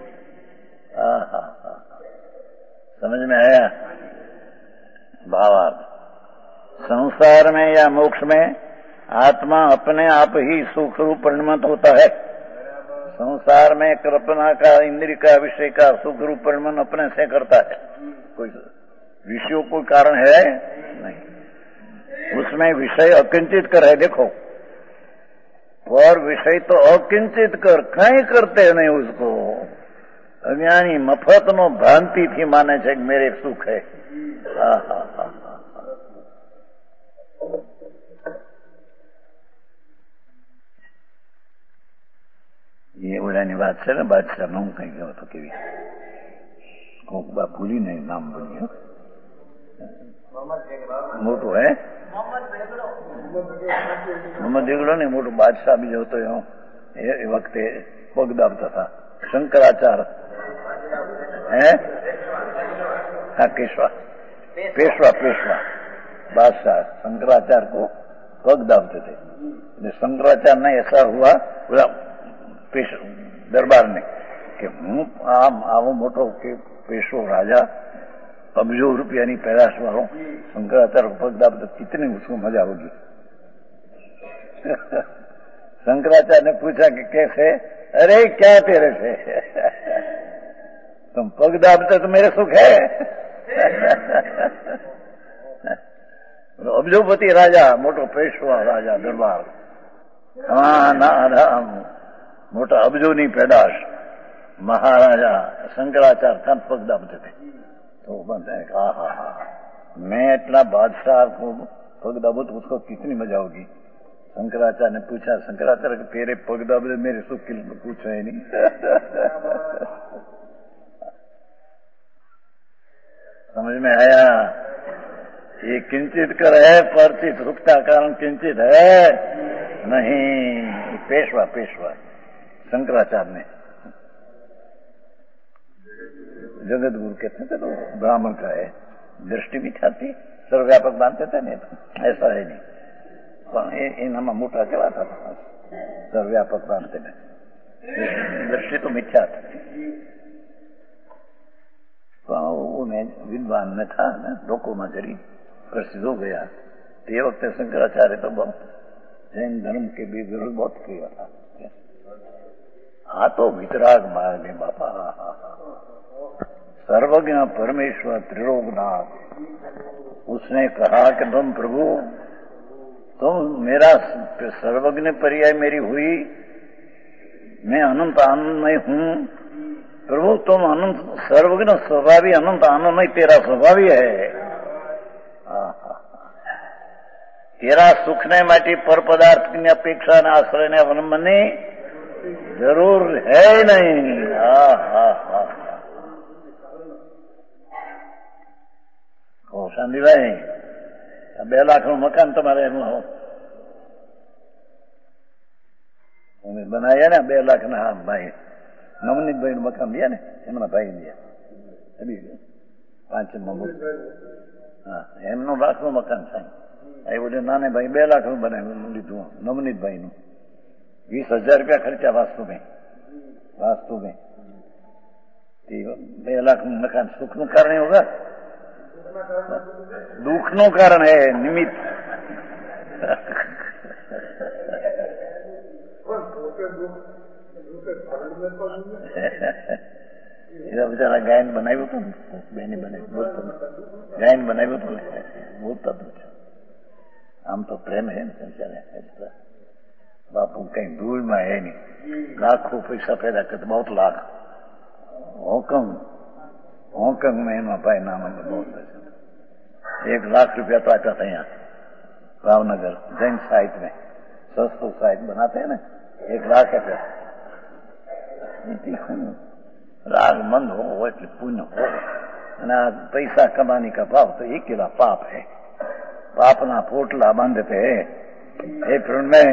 S1: समझ में आया भावार्थ? संसार में या मोक्ष में आत्मा अपने आप ही सुख रूप परिणमित होता है. संसार में कल्पना का, इंद्रिय का, विषय का सुख रूप परिणमन अपने से करता है. कोई विषयों कोई कारण है नहीं. उसमें विषय अकिंचित कर है. देखो पर विषय तो अकिंचित कर कहीं करते नहीं उसको. अज्ञानी मफत नो भ्रांति थी माने छे मेरे सुख है. हा हा हा ये ओलानी बात है ना. बादशाह નું કઈ ગયો હતો કેવી કોક બા ભૂલી નહીં નામ બોલ્યો. મોટું હે મોહમ્મદ દેગડો ને મોટું બાદશાહ બીજો હતો. એ વખતે પગ દાબતા હતા શંકરાચાર્ય. હે हाँ पेशवा पेशवा पेशवा बादशाह शंकराचार्य को पग दाबते थे. शंकराचार्य ने ऐसा हुआ पूरा दरबार में कि हूँ आम आवो मोटो के पेशो राजा अबजो रुपया की पैदाश वालों शंकराचार्य को पग दाबते कितनी उसको मजा होगी. शंकराचार्य ने पूछा कि कैसे? अरे क्या तेरे से तुम पग दाबते तो मेरे सुख है. अब्जोपति राजा मोटो पेशवा राजा दरबार. हाँ ना राम मोटा अब्जोनी पैदाश महाराजा शंकराचार्य था पग दाबते थे. तो बनते हैं हा हा हा मैं इतना बादशाह को पग दाबू तो उसको कितनी मजा होगी. शंकराचार्य ने पूछा शंकराचार्य के तेरे पग दाबे मेरे सुख की पूछो ही नहीं. समझ में आया? ये किंचित कर है परचित रुकता कारण किंचित है नहीं. पेशवा पेशवा शंकराचार्य ने जगत गुरु कहते थे तो ब्राह्मण का है. दृष्टि भी छाती सर्वव्यापक मानते थे नहीं तो ऐसा है नहीं. इनामा मोटा चलाता था सर्वव्यापक मानते थे. दृष्टि तो मिथ्या थी. वो विद्वान में था ना लोगों में जरी प्रसिद्ध हो गया. ते वक्त शंकराचार्य तो बहुत जैन धर्म के भी विरुद्ध बहुत किया था. हाँ तो वितराग मार्ग में बापा सर्वज्ञ परमेश्वर त्रिलोकनाथ उसने कहा कि तुम प्रभु तुम मेरा सर्वज्ञ पर्याय मेरी हुई. मैं अनंत आनंदमय हूँ. प्रभु तुम अनंत सर्वज्ञ स्वभावी अनंत आनंदमय तेरा स्वभावी है. तेरा सुखने માટે પર પદાર્થની અપેક્ષા અને આશ્રયને અવલંબનની જરૂર હે નહીં. હા હા હા ઓ શાંતિભાઈ, આ બે લાખનું મકાન તમારે એનું અમે બનાવ્યા ને બે લાખ ના. હા ભાઈ નવનીતભાઈ નું મકાન દે ને એમના ભાઈ દે પાંચ હા એમનું લાખનું મકાન થાય. એ બધું નાને ભાઈ બે લાખ નું બનાવ્યું લીધું નવનીતભાઈ નું. વીસ હજાર રૂપિયા ખર્ચા વાસ્તુભાઈ વાસ્તુભાઈ બે લાખ નું મકાન. સુખ નું કારણ એવું કા દુઃખ નું કારણ હે નિમિત્ત. બિચારા ગાયન બનાવ્યું હતું ને બેને બનાવ્યું ગાયન બનાવ્યું હતું ને બોલતા હતું. આમ તો પ્રેમ હે ને સંચારે બાપુ કઈ ધૂળમાં હે નહીં. લાખો પૈસા પેદા કરતા બહુ લાખ હોંગકોંગ હોંગકોंग में एना भाई नाम बहुत एक लाख रुपया तो आता था यहाँ भावनगर जैन साहित्य में सस्तो साहित्य बनाते हैं ना एक लाख रुपया. राग मंद हो એટલે પુણ્ય हो અને આ પૈસા કમાने का भाव तो एक किला पाप है. पापना पोटला बांधते है. हे प्रण में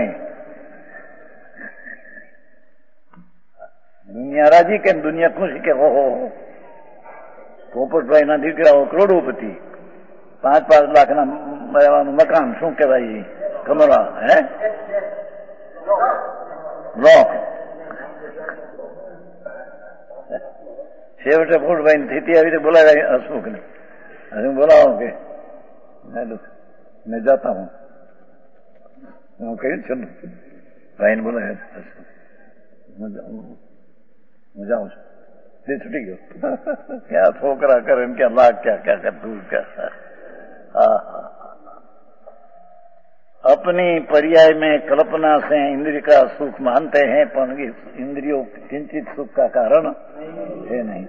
S1: दुनिया राजी के दुनिया खुशी के हो हो પોપટભાઈ ના દીકરાઓ કરોડોપતિ. પાંચ પાંચ લાખ ના મકાન શું કહેવાય કમરા હે લોક. છેવટે પોપટભાઈ ની સ્થિતિ આવી રીતે બોલાવ્યા હસમુખ ને હું બોલાવો કે મેં જાતા હું હું કહ્યું છું ભાઈ ને બોલાવ્યા હું જાઉં છું. छुटी गयो क्या छोकरा करे क्या लाख क्या क्या कर दूर क्या. अपनी पर्याय में कल्पना से इंद्रिय का सुख मानते हैं पर इंद्रियों किंचित सुख का कारण है नहीं.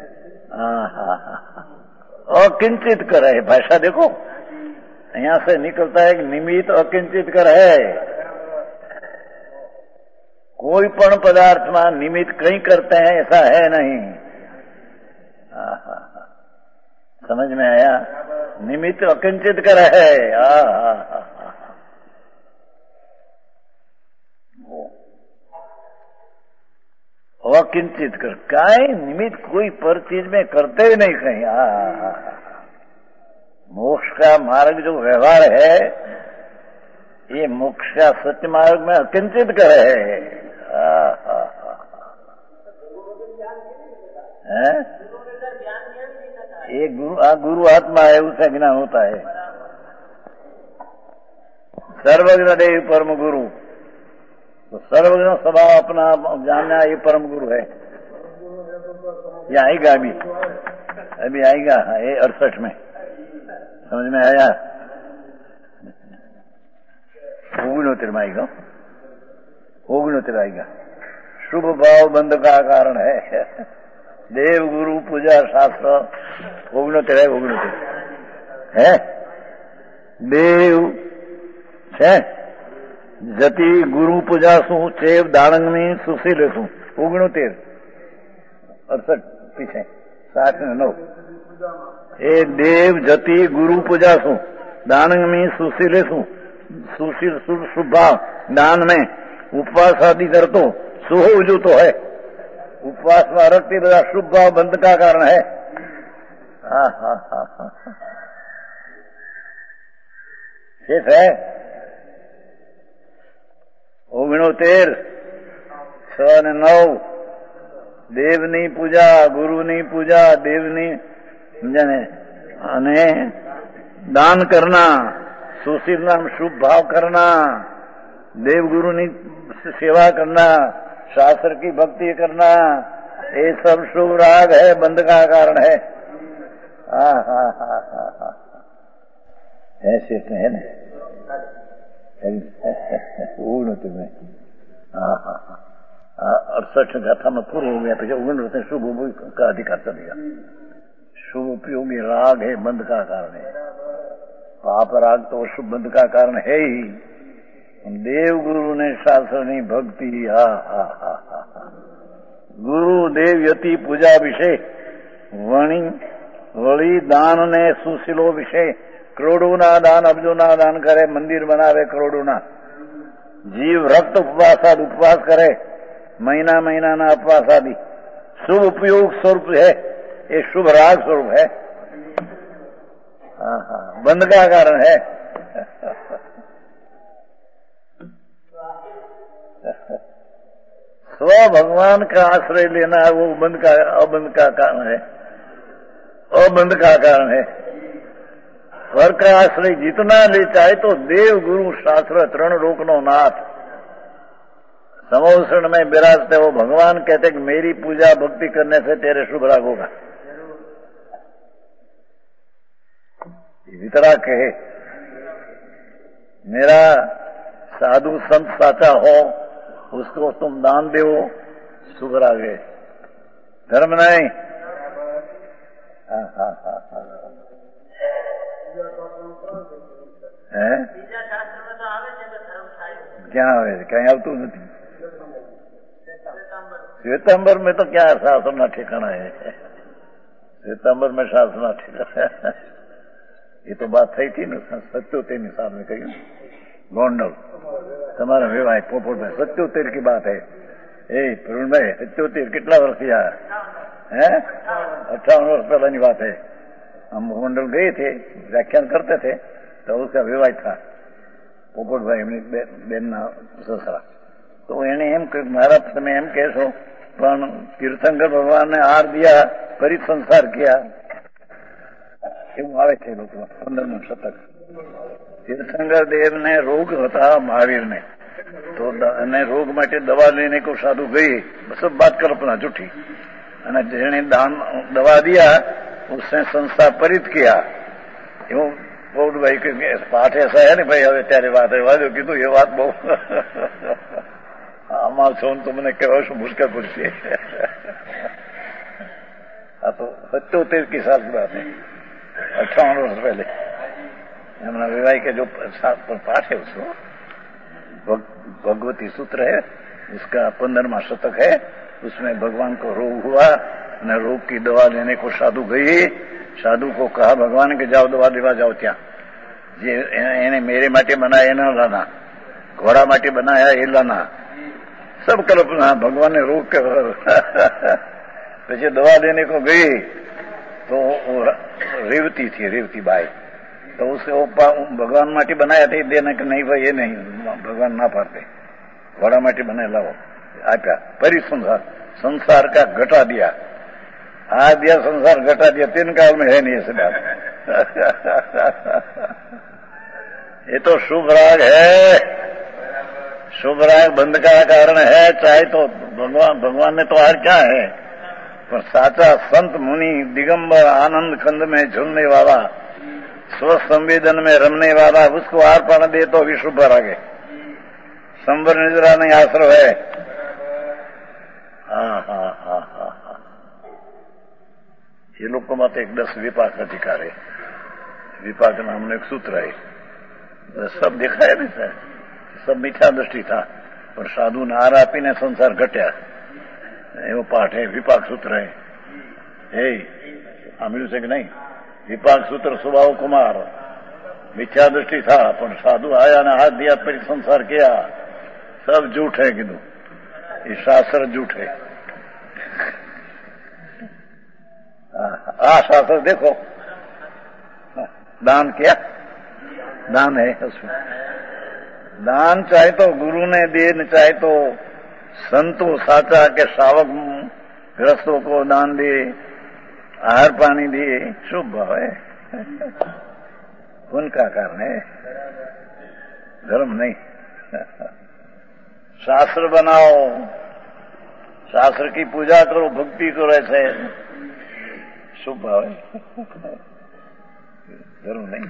S1: और किंचित कर है भाषा देखो यहाँ से निकलता है कि निमित्त अकिंचित कर है. कोई पण पदार्थ में निमित्त कहीं करते हैं ऐसा है नहीं. समझ में आया. निमित्त अकिंचित कर है. अकिंचित कर काई निमित्त कोई पर चीज में करते ही नहीं कहीं. मोक्ष का मार्ग जो व्यवहार है ये मोक्ष का सत्य मार्ग में अकिंचित कर है. ये गुरु आ गुरु आत्मा है उसका ज्ञान होता है. सर्वज्ञ देव परम गुरु तो सर्वज्ञ स्वभाव अपना जानना ये परम गुरु है. ये आएगा अभी अभी आएगा ये अड़सठ में. समझ में आया. ओगनोतिर में आएगा ओगनोतिर आएगा. शुभ भाव बंध का कारण है. देव गुरु पूजा शास्त्र ओगनोतिर है. ओगनोतिर है देव है जति गुरु पूजा शू चेव दाणंगनी सुशील शू ओगनोतिर अड़सठ पीछे साठ ने नौ. ए देव जति गुरु पूजा शू दाणंग में सुशील शू सुशील शुभ भाव दान में उपवास आदि कर तो सुहो जो तो है. उपवास में रखती बड़ा शुभ भाव बंध का कारण है. हाँ हाँ हाँ हाँ शेष है ओगणोतेर छ ने नौ. देवनी पूजा गुरुनी पूजा देवनी समझाने અને દાન करना सुशील नाम शुभ भाव करना देवगुरु की सेवा करना शास्त्र की भक्ति करना ये सब शुभ राग है बंध का कारण है. हाँ हाँ हाँ हाँ हाँ ऐसे है ना तुम्हें. हाँ हाँ हाँ अड़सठ गाथा में पूर्व हो गया. पीछे उगन शुभ का अधिकार चलेगा. शुभ उपयोगी राग है बंध का कारण है. पाप राग तो शुभ बंध का कारण है ही। देव गुरु ने शास्त्र ની ભક્તિ હા હા હા હા ગુરુ દેવ યતિ પૂજા વિશે વણી વળી દાન ને સુશીલો વિશે કરોડોના દાન અબજોના દાન કરે, મંદિર બનાવે કરોડોના, જીવ રક્ત ઉપવાસ આદि उपवास करे, महीना महीना उपवास आदि शुभ उपयोग स्वरूप है, ये शुभ राग स्वरूप है। हाँ हाँ बंध का कारण है। स्व भगवान का आश्रय लेना वो बंध का अबंध का कारण है, अबंध का कारण है। स्वर का आश्रय जितना ले चाहे तो देव गुरु शास्त्र तृण लोकनो नाथ समोषण में विराजते वो भगवान कहते कि मेरी पूजा भक्ति करने से तेरे शुभ राग होगा। इतना कहे मेरा साधु संत साचा हो उसको तुम दान दो, शुभ राग है, धर्म नहीं। हाँ हाँ हाँ हाँ क्या આવે કઈ આવતું નથી। श्वेतांबर में तो क्या शास्त्र ना ठिकाना है, श्वेतांबर में शास्त्र ना ठिकाना। ये तो बात થઈ थी ना सत्योतेर साल में कही गोंडल તમારા વેવાય પોપટભાઈ સત્યોતેર की बात है। ए प्रवीण भाई सत्योतेर कितना वर्ष किया है? अट्ठावन वर्ष पहले की बात है। हम गोंडल गए थे, व्याख्यान करते थे तो उसका विवाह था પોપટભાઈ એમની બેનના સસરા। તો એને એમ મારા તમે એમ કહેશો પણ તીર્થંકર ભગવાન ને હાર દિયા ફરી સંસાર કિયા એવું આવે છે લોકો પંદરમું શતક। तीर्थंकर देव ने रोग था महावीर ने तो रोग माटे दवा लेने को साधु गई, सब बात कल्पना झूठी। जिन्हें दान दवा दिया उसने संसार परित किया। એવું બહુ ભાઈ કે પાઠ ऐसा है ને ભાઈ હવે ત્યારે વાત વાજો કીધું એ વાત બહુ આમાં છો તો મને કહેવા શું મુશ્કેલ પડશે। આ તો सत्योतेर की साल की बात है, अट्ठावन वर्ष पहले। हमारा विवाह के जो पाठ है उसको भगवती सूत्र है, उसका पंद्रहवां शतक है। उसमें भगवान को रोग हुआ न रोग की दवा लेने को साधु गई। साधु को कहा भगवान के जाओ दवा लेवा जाओ त्या जे एने मेरे माटे बनाया न लाना, घोड़ा माटे बनाया ए लाना, सब कल्पना। भगवान ने रोग के पीछे दवा लेने को गई तो रेवती थी, रेवती बाई, तो उसे भगवान माटी बनाया थे देने के नहीं भाई ये नहीं, भगवान ना पाते, घोड़ा माटी बनाए लाओ आप्या। परी संसार संसार का घटा दिया, आ दिया संसार घटा दिया, तीन काल में है नहीं ऐसे बात। ये तो शुभ राग है, शुभ राग बंध का कारण है। चाहे तो भगवान भगवान ने तो हार क्या है, पर साचा संत मुनि दिगंबर आनंद खंड में झूलने वाला, स्व संवेदन में रमने वाला, उसको हार पान दे तो भी शुभ राग है। संवर निद्रा नहीं आश्रय है। हाँ हाँ हाँ हाँ हाँ ये लोग को मत एक दस विपाक अधिकार है। विपाक नाम एक सूत्र है, सब देखा है नहीं सर, सब मीठा दृष्टि था पर साधु ने हार आपीने संसार घट्या एवं पाठ है, विपाक सूत्र है। हे सामळ्युं છે કે नहीं? विपाक सूत्र स्वभाव कुमार मिथ्या दृष्टि था पर साधु आया ने हाथ दिया फिर संसार किया, सब झूठ है। कीधु ये शास्त्र झूठ है। आ शास्त्र देखो, दान किया, दान है उसमें। दान चाहे तो गुरु ने दे, चाहे तो संतों साचा के श्रावक ग्रस्तों को दान दे, आहार पानी दिए, शुभ भाव है, उनका कारण है, धर्म नहीं। शास्त्र बनाओ, शास्त्र की पूजा करो, भक्ति करो, ऐसे शुभ भाव है, धर्म नहीं।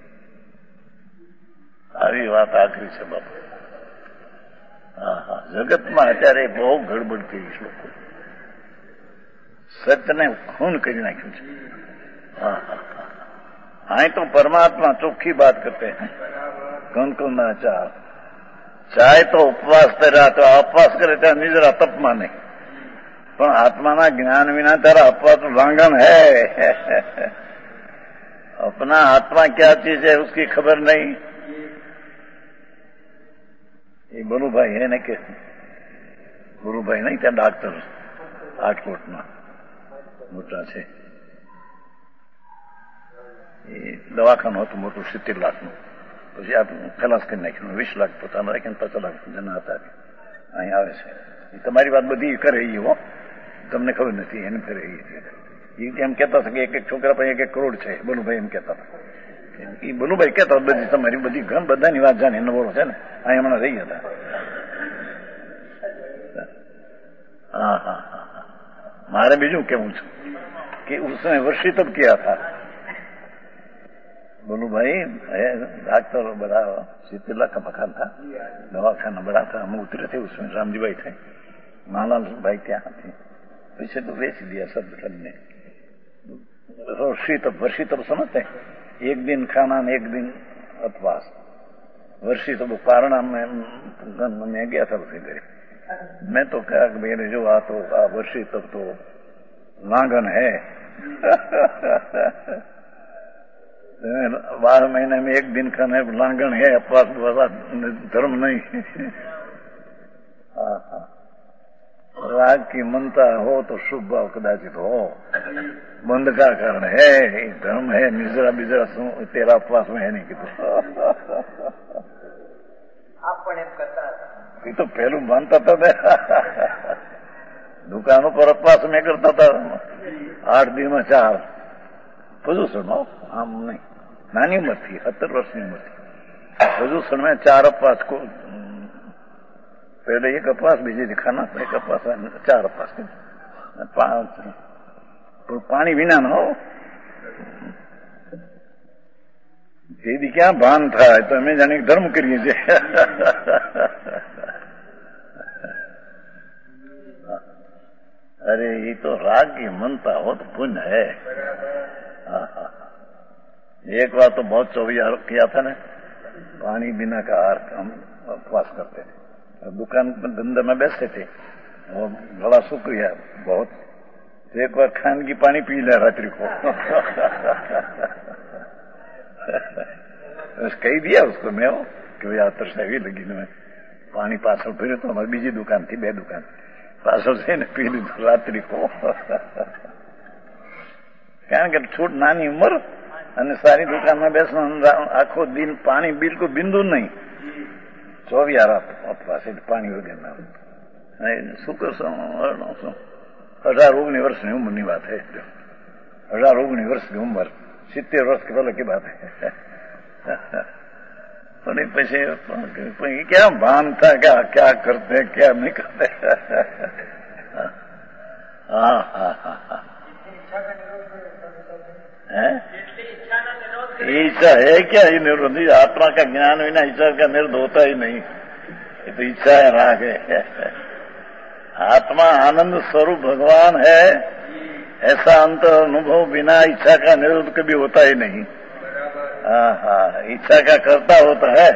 S1: सारी बात आखिरी છે બાપુ। હા હા જગતમાં અત્યારે બહુ ગડબડ થઈ છે, લોકો સત્યને ખૂન કરી નાખ્યું છે। હા હા હા आए तो परमात्मा चोखी बात करते हैं। कौन कौन ना चाह चाहे तो उपवास तेरा तो उपवास करे ત્યાં નિજરા તપમાં નહીં, પણ આત્માના જ્ઞાન વિના તારા અપવાસ વાંગણ है। अपना आत्मा क्या चीज है उसकी खबर नहीं। ये बोलू भाई है ने के गुरु भाई नहीं त्या डॉक्टर आठकोट में मोटा છે એ દવાખાનું હતું મોટું સિત્તેર લાખનું, પછી આ ખલાસ કરી નાખ્યું, વીસ લાખ પોતાના રાખીને પચાસ લાખ જણા હતા અહીં આવે છે। એ તમારી વાત બધી કરે એ હો, તમને ખબર નથી એને ફેરે એ એમ કહેતા હતા કે એક એક છોકરા પાસે એક એક કરોડ છે, બલુભાઈ એમ કહેતા હતા। એ બલુભાઈ કહેતા બધી તમારી બધી ઘણી બધાની વાત જાણે નવરો છે ને અહીં હમણાં રહી હતા। हाँ हाँ हाँ मारे बीजू केवू छू कि उसने वर्षी तब किया था। बोलू भाई डॉक्टर बड़ा सित्तेर लाख का मकान था, दवाखाना बड़ा था, हम उतरे थे उसमें, रामजी भाई थे, मालाल भाई क्या थे, पीछे तो बेच दिया सब ने। वर्षी तब वर्षी तब समझते हैं, एक दिन खाना एक दिन उपवास। वर्षी तब पारणा में मैं गया था उसे घरे, मैं तो कहा कि मेरे जो आ तो आ वर्षी तब तो लांगन है। बारह महीने में एक दिन खाने लांगन है, अपवास वाला धर्म नहीं। राग की मनता हो तो शुभ भाव कदाचित हो, बंद का कारण है, धर्म है, निजरा बिजरा तेरा अपवास में है नहीं कि ये तो पहलू मानता था दुकानों पर अपवास में करता था, आठ दिन में चार प्रदूषण हो, आम नहीं, नानी उम्र थी, सत्तर वर्ष की उम्र थी। प्रदूषण में चार अपवास को, पहले एक अपवास बीजे दिखाना, एक अपवास चार अपवास पांच, तो पानी बिना न हो यदि क्या भान था तो हमें जाने धर्म करिए। अरे ये तो राग की मनता हो तो पुण्य है। एक बार तो बहुत चौबिया किया था ना, पानी बिना का आहार हम उपवास करते थे, दुकान पर धंधे में बैठते थे, और बड़ा शुक्रिया बहुत, एक बार खान की पानी पी लिया रात्रि को। कही दिया उसको मैं हो कि भाई आतर से भी लगी मैं पानी पासल फिर तो हमारी बीजी दुकान थी, बे दुकान पासल से ने पी ली रात्रि को। कारण के छोट नानी उम्र અને સારી દુકાનમાં બેસવાનું આખો દિન પાણી બિલકુલ બિંદુ નહીં, ચોવીસ રાત ઉપવાસ પાણી વગરના। શું કરશો? અઢાર ઓગણીસ વર્ષની ઉંમરની વાત है, અઢાર ઓગણીસ વર્ષની ઉંમર, સિત્તેર વર્ષ કે પહેલા की बात है। પણ પછી क्या भान था, क्या क्या करते क्या नहीं करते। हाँ हाँ हाँ हाँ इच्छा है क्या? ये निरोध आत्मा का ज्ञान बिना इच्छा का निरोध होता ही नहीं, ये तो इच्छा है, राग है। आत्मा आनंद स्वरूप भगवान है, ऐसा अंत अनुभव बिना इच्छा का निरोध कभी होता ही नहीं। हाँ हाँ इच्छा का करता होता है।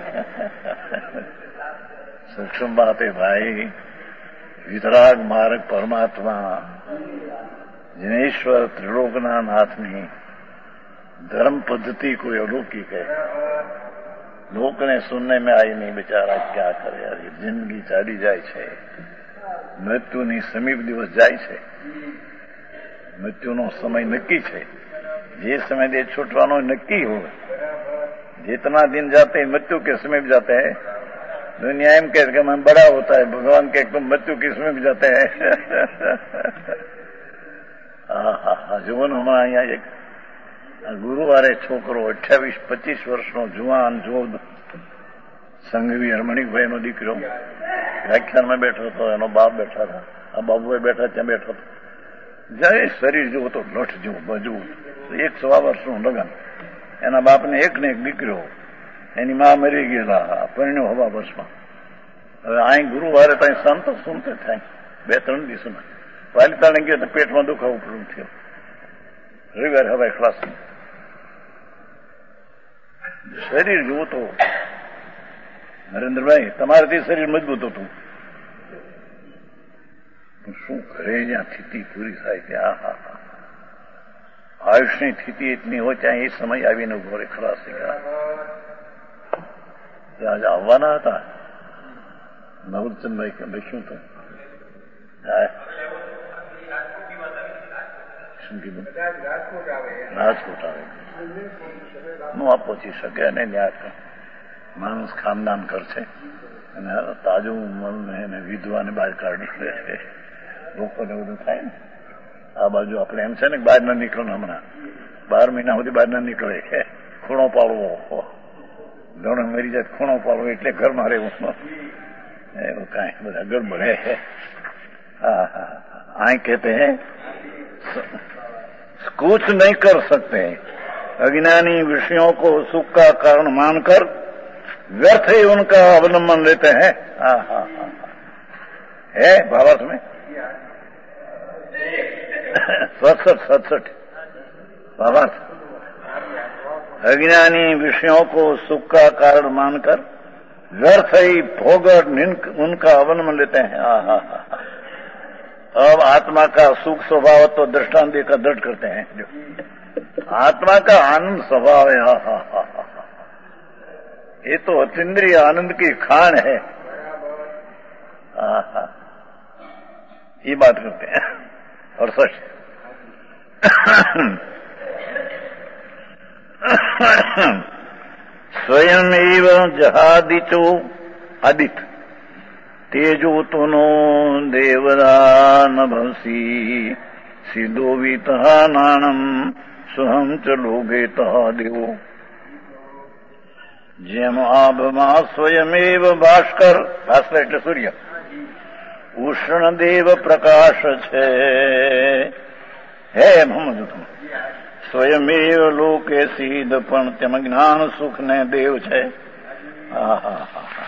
S1: सूक्ष्म बात है भाई, वितराग मार्ग परमात्मा जिनेश्वर त्रिलोकना नाथनी धर्म पद्धति कोई अलौकिक है, लोक ने सुनने में आई नहीं, बेचारा क्या करे यार, जिंदगी चाली जाए छे, मृत्युनी समीप दिवस जाए छे, मृत्युनो समय नक्की छे, जे समय दे छूटवानो नक्की हो, जितना दिन जाते हैं मृत्यु के समीप जाते हैं। दुनिया एम कह के मैं बड़ा होता है, भगवान के तुम मृत्यु के समीप जाते हैं। हाँ हाँ हाँ जीवन हमारा यहाँ एक ગુરુવારે છોકરો અઠ્યાવીસ પચીસ વર્ષનો જુવાન જોધ સંઘવી રમણીકભાઈનો દીકરો વ્યાખ્યાનમાં બેઠો હતો, એનો બાપ બેઠા હતા, આ બાબુએ બેઠા ત્યાં બેઠો હતો, જય શરીર જેવો તો લઠ જેવું મજબૂત, એક સવા વર્ષનું લગન, એના બાપને એક ને એક દીકરો, એની મા મરી ગયેલા, પરણ્યો હવા વર્ષમાં। હવે અહીં ગુરુવારે ત્યાં સંતો સુનતે થાય બે ત્રણ દિવસમાં, પાલિતાણે ગયો તો પેટમાં દુખાવો પૂરું થયો, રવિવારે હવાઈ ખલાસ શરીર જુઓ તો નરેન્દ્રભાઈ તમારાથી શરીર મજબૂત હતું, શું કરે જ્યાં સ્થિતિ પૂરી થાય ત્યાં હા હા આયુષની સ્થિતિ એટલી હોય ત્યાં એ સમય આવીને ઉભો રે ખલાસ થઈ ગયા. આજે આવવાના હતા નવરચંદભાઈ કે ભાઈ શું થયું? શું કીધું? રાજકોટ આવે નું આ પહોંચી શકે અને ત્યાં માણસ ખાનદાન કરશે અને તાજું એને વિધવાને બહાર કાઢી લે છે. લોકોને બધું થાય ને આ બાજુ આપણે એમ છે ને બહાર ના નીકળો હમણાં બાર મહિના સુધી બહાર ના નીકળે ખૂણો પાડવો ઘણો મરી જાય ખૂણો પાડવો એટલે ઘરમાં રહેવું એવું કાંઈ બધા ગડબડ હે. हाँ हाँ आए कहते हैं कुछ नहीं कर सकते, अज्ञानी विषयों को सुख का कारण मानकर व्यर्थ ही उनका अवलंबन लेते हैं. हाँ हाँ हाँ है भावार्थ में सड़सठ सड़सठ भावार्थ. अज्ञानी विषयों को सुख का कारण मानकर व्यर्थ ही भोग उनका अवलंबन लेते हैं. हाँ हाँ हाँ अब आत्मा का सुख स्वभाव तो दृष्टांत देकर दृढ़ करते हैं. जो आत्मा का आनंद स्वभाव है, हा हा हा हा ये तो अतीन्द्रिय आनंद की खान है. हा हा ये बात करते हैं. और सच स्वयं एवं जहादिचो आदित तेजो तुनो देवदान भवसी सिद्धो वीतः नाणम सुहम च लोभेतः देवो. જેમ આભમાં સ્વયમેવ ભાસ્કર, ભાસ્કર એટલે સૂર્ય, ઉષ્ણદેવ પ્રકાશ છે. હે મોહમ્મદ તમે સ્વયમેવ લોકે સિદ્ધ પણ તેમ જ્ઞાન સુખ ને દેવ છે. હા હા હા હા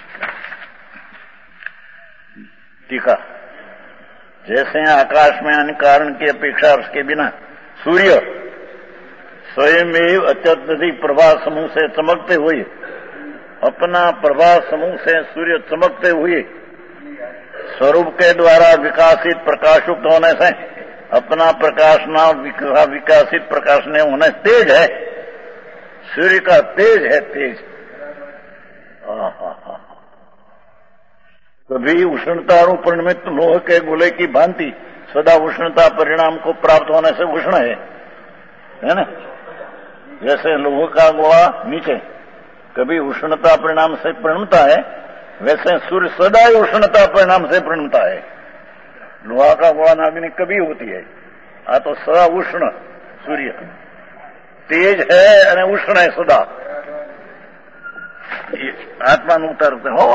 S1: टीका. जैसे आकाश में अन्य कारण की अपेक्षा उसके बिना सूर्य स्वयं अत्यधिक प्रभा समूह से चमकते हुए, अपना प्रभा समूह से सूर्य चमकते हुए स्वरूप के द्वारा विकासित प्रकाशयुक्त होने से अपना प्रकाशना विकासित प्रकाशने होने तेज है. सूर्य का तेज है, तेज. हा हा हा कभी उष्णता रूप निमित्त लोह के गोले की भांति सदा उष्णता परिणाम को प्राप्त होने से उष्ण है, है ना. जैसे लोह का गोला नीचे कभी उष्णता परिणाम से परिणमता है, वैसे सूर्य सदा ही उष्णता परिणाम से परिणमता है. लोहा का गोला अग्नि कभी होती है, आ तो सदा उष्ण सूर्य तेज है और उष्ण है सदा. आत्मा उतरते हो.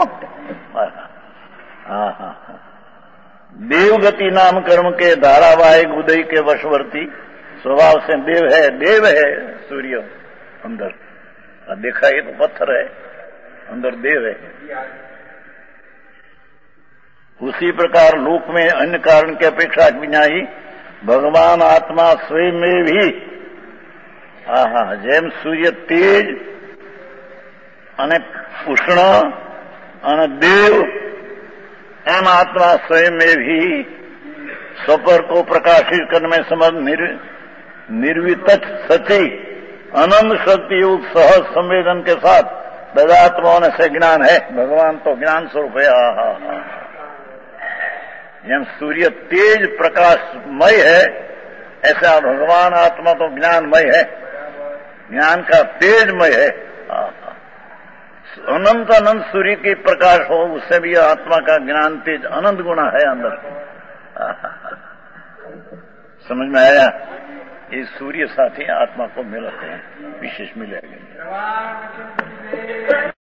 S1: हाँ हाँ हाँ देवगति नाम कर्म के धारावाहिक उदय के वशवर्ती स्वभाव से देव है. देव है सूर्य अंदर, देखा ये तो पत्थर है, अंदर देव है. उसी प्रकार लोक में अन्य कारण की अपेक्षा बिना ही भगवान आत्मा स्वयं में भी हाँ हाँ जेम सूर्य तेज અને ઉષ્ણ અને દેવ एम आत्मा स्वयं में भी स्वपर को प्रकाशित करने में समर्थ निर्, निर्वित सची अनंत शक्ति युक्त सहज संवेदन के साथ ददात्माओं से ज्ञान है. भगवान तो ज्ञान स्वरूप है. हा हा हा जब सूर्य तेज प्रकाशमय है, ऐसा भगवान आत्मा तो ज्ञानमय है, ज्ञान का तेजमय है. हा अनंत अनंत सूर्य की प्रकाश हो, उससे भी आत्मा का ज्ञान तेज अनंत गुणा है अंदर. समझ में आया? ये सूर्य साथी आत्मा को मिलते हैं, विशेष मिलेगा.